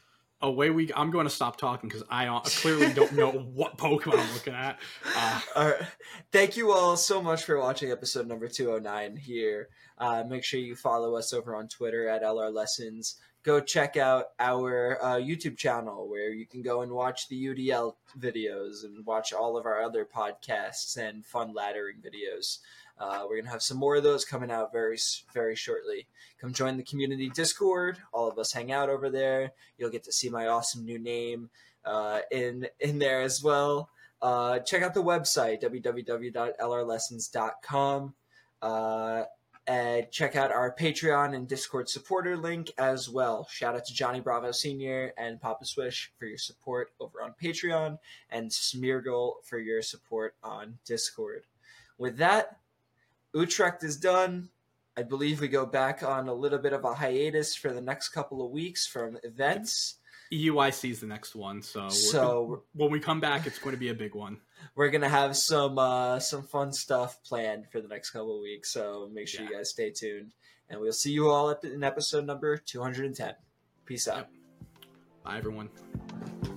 away we. I'm going to stop talking because I uh, clearly don't know what Pokemon I'm looking at. Uh, all right. Thank you all so much for watching episode number two oh nine here. Uh, make sure you follow us over on Twitter at L R Lessons. Go check out our uh, YouTube channel where you can go and watch the U D L videos and watch all of our other podcasts and fun laddering videos. Uh, we're going to have some more of those coming out very, very shortly. Come join the community Discord. All of us hang out over there. You'll get to see my awesome new name uh, in, in there as well. Uh, check out the website, w w w dot l r lessons dot com. Uh, and check out our Patreon and Discord supporter link as well. Shout out to Johnny Bravo Senior and Papa Swish for your support over on Patreon, and Smeargle for your support on Discord. With that, Utrecht is done. I believe we go back on a little bit of a hiatus for the next couple of weeks from events. E U I C is the next one, so, so when we come back, it's going to be a big one. We're gonna have some uh, some fun stuff planned for the next couple of weeks, so make sure yeah. you guys stay tuned, and we'll see you all in episode number two hundred ten. Peace out. Yep. Bye, everyone.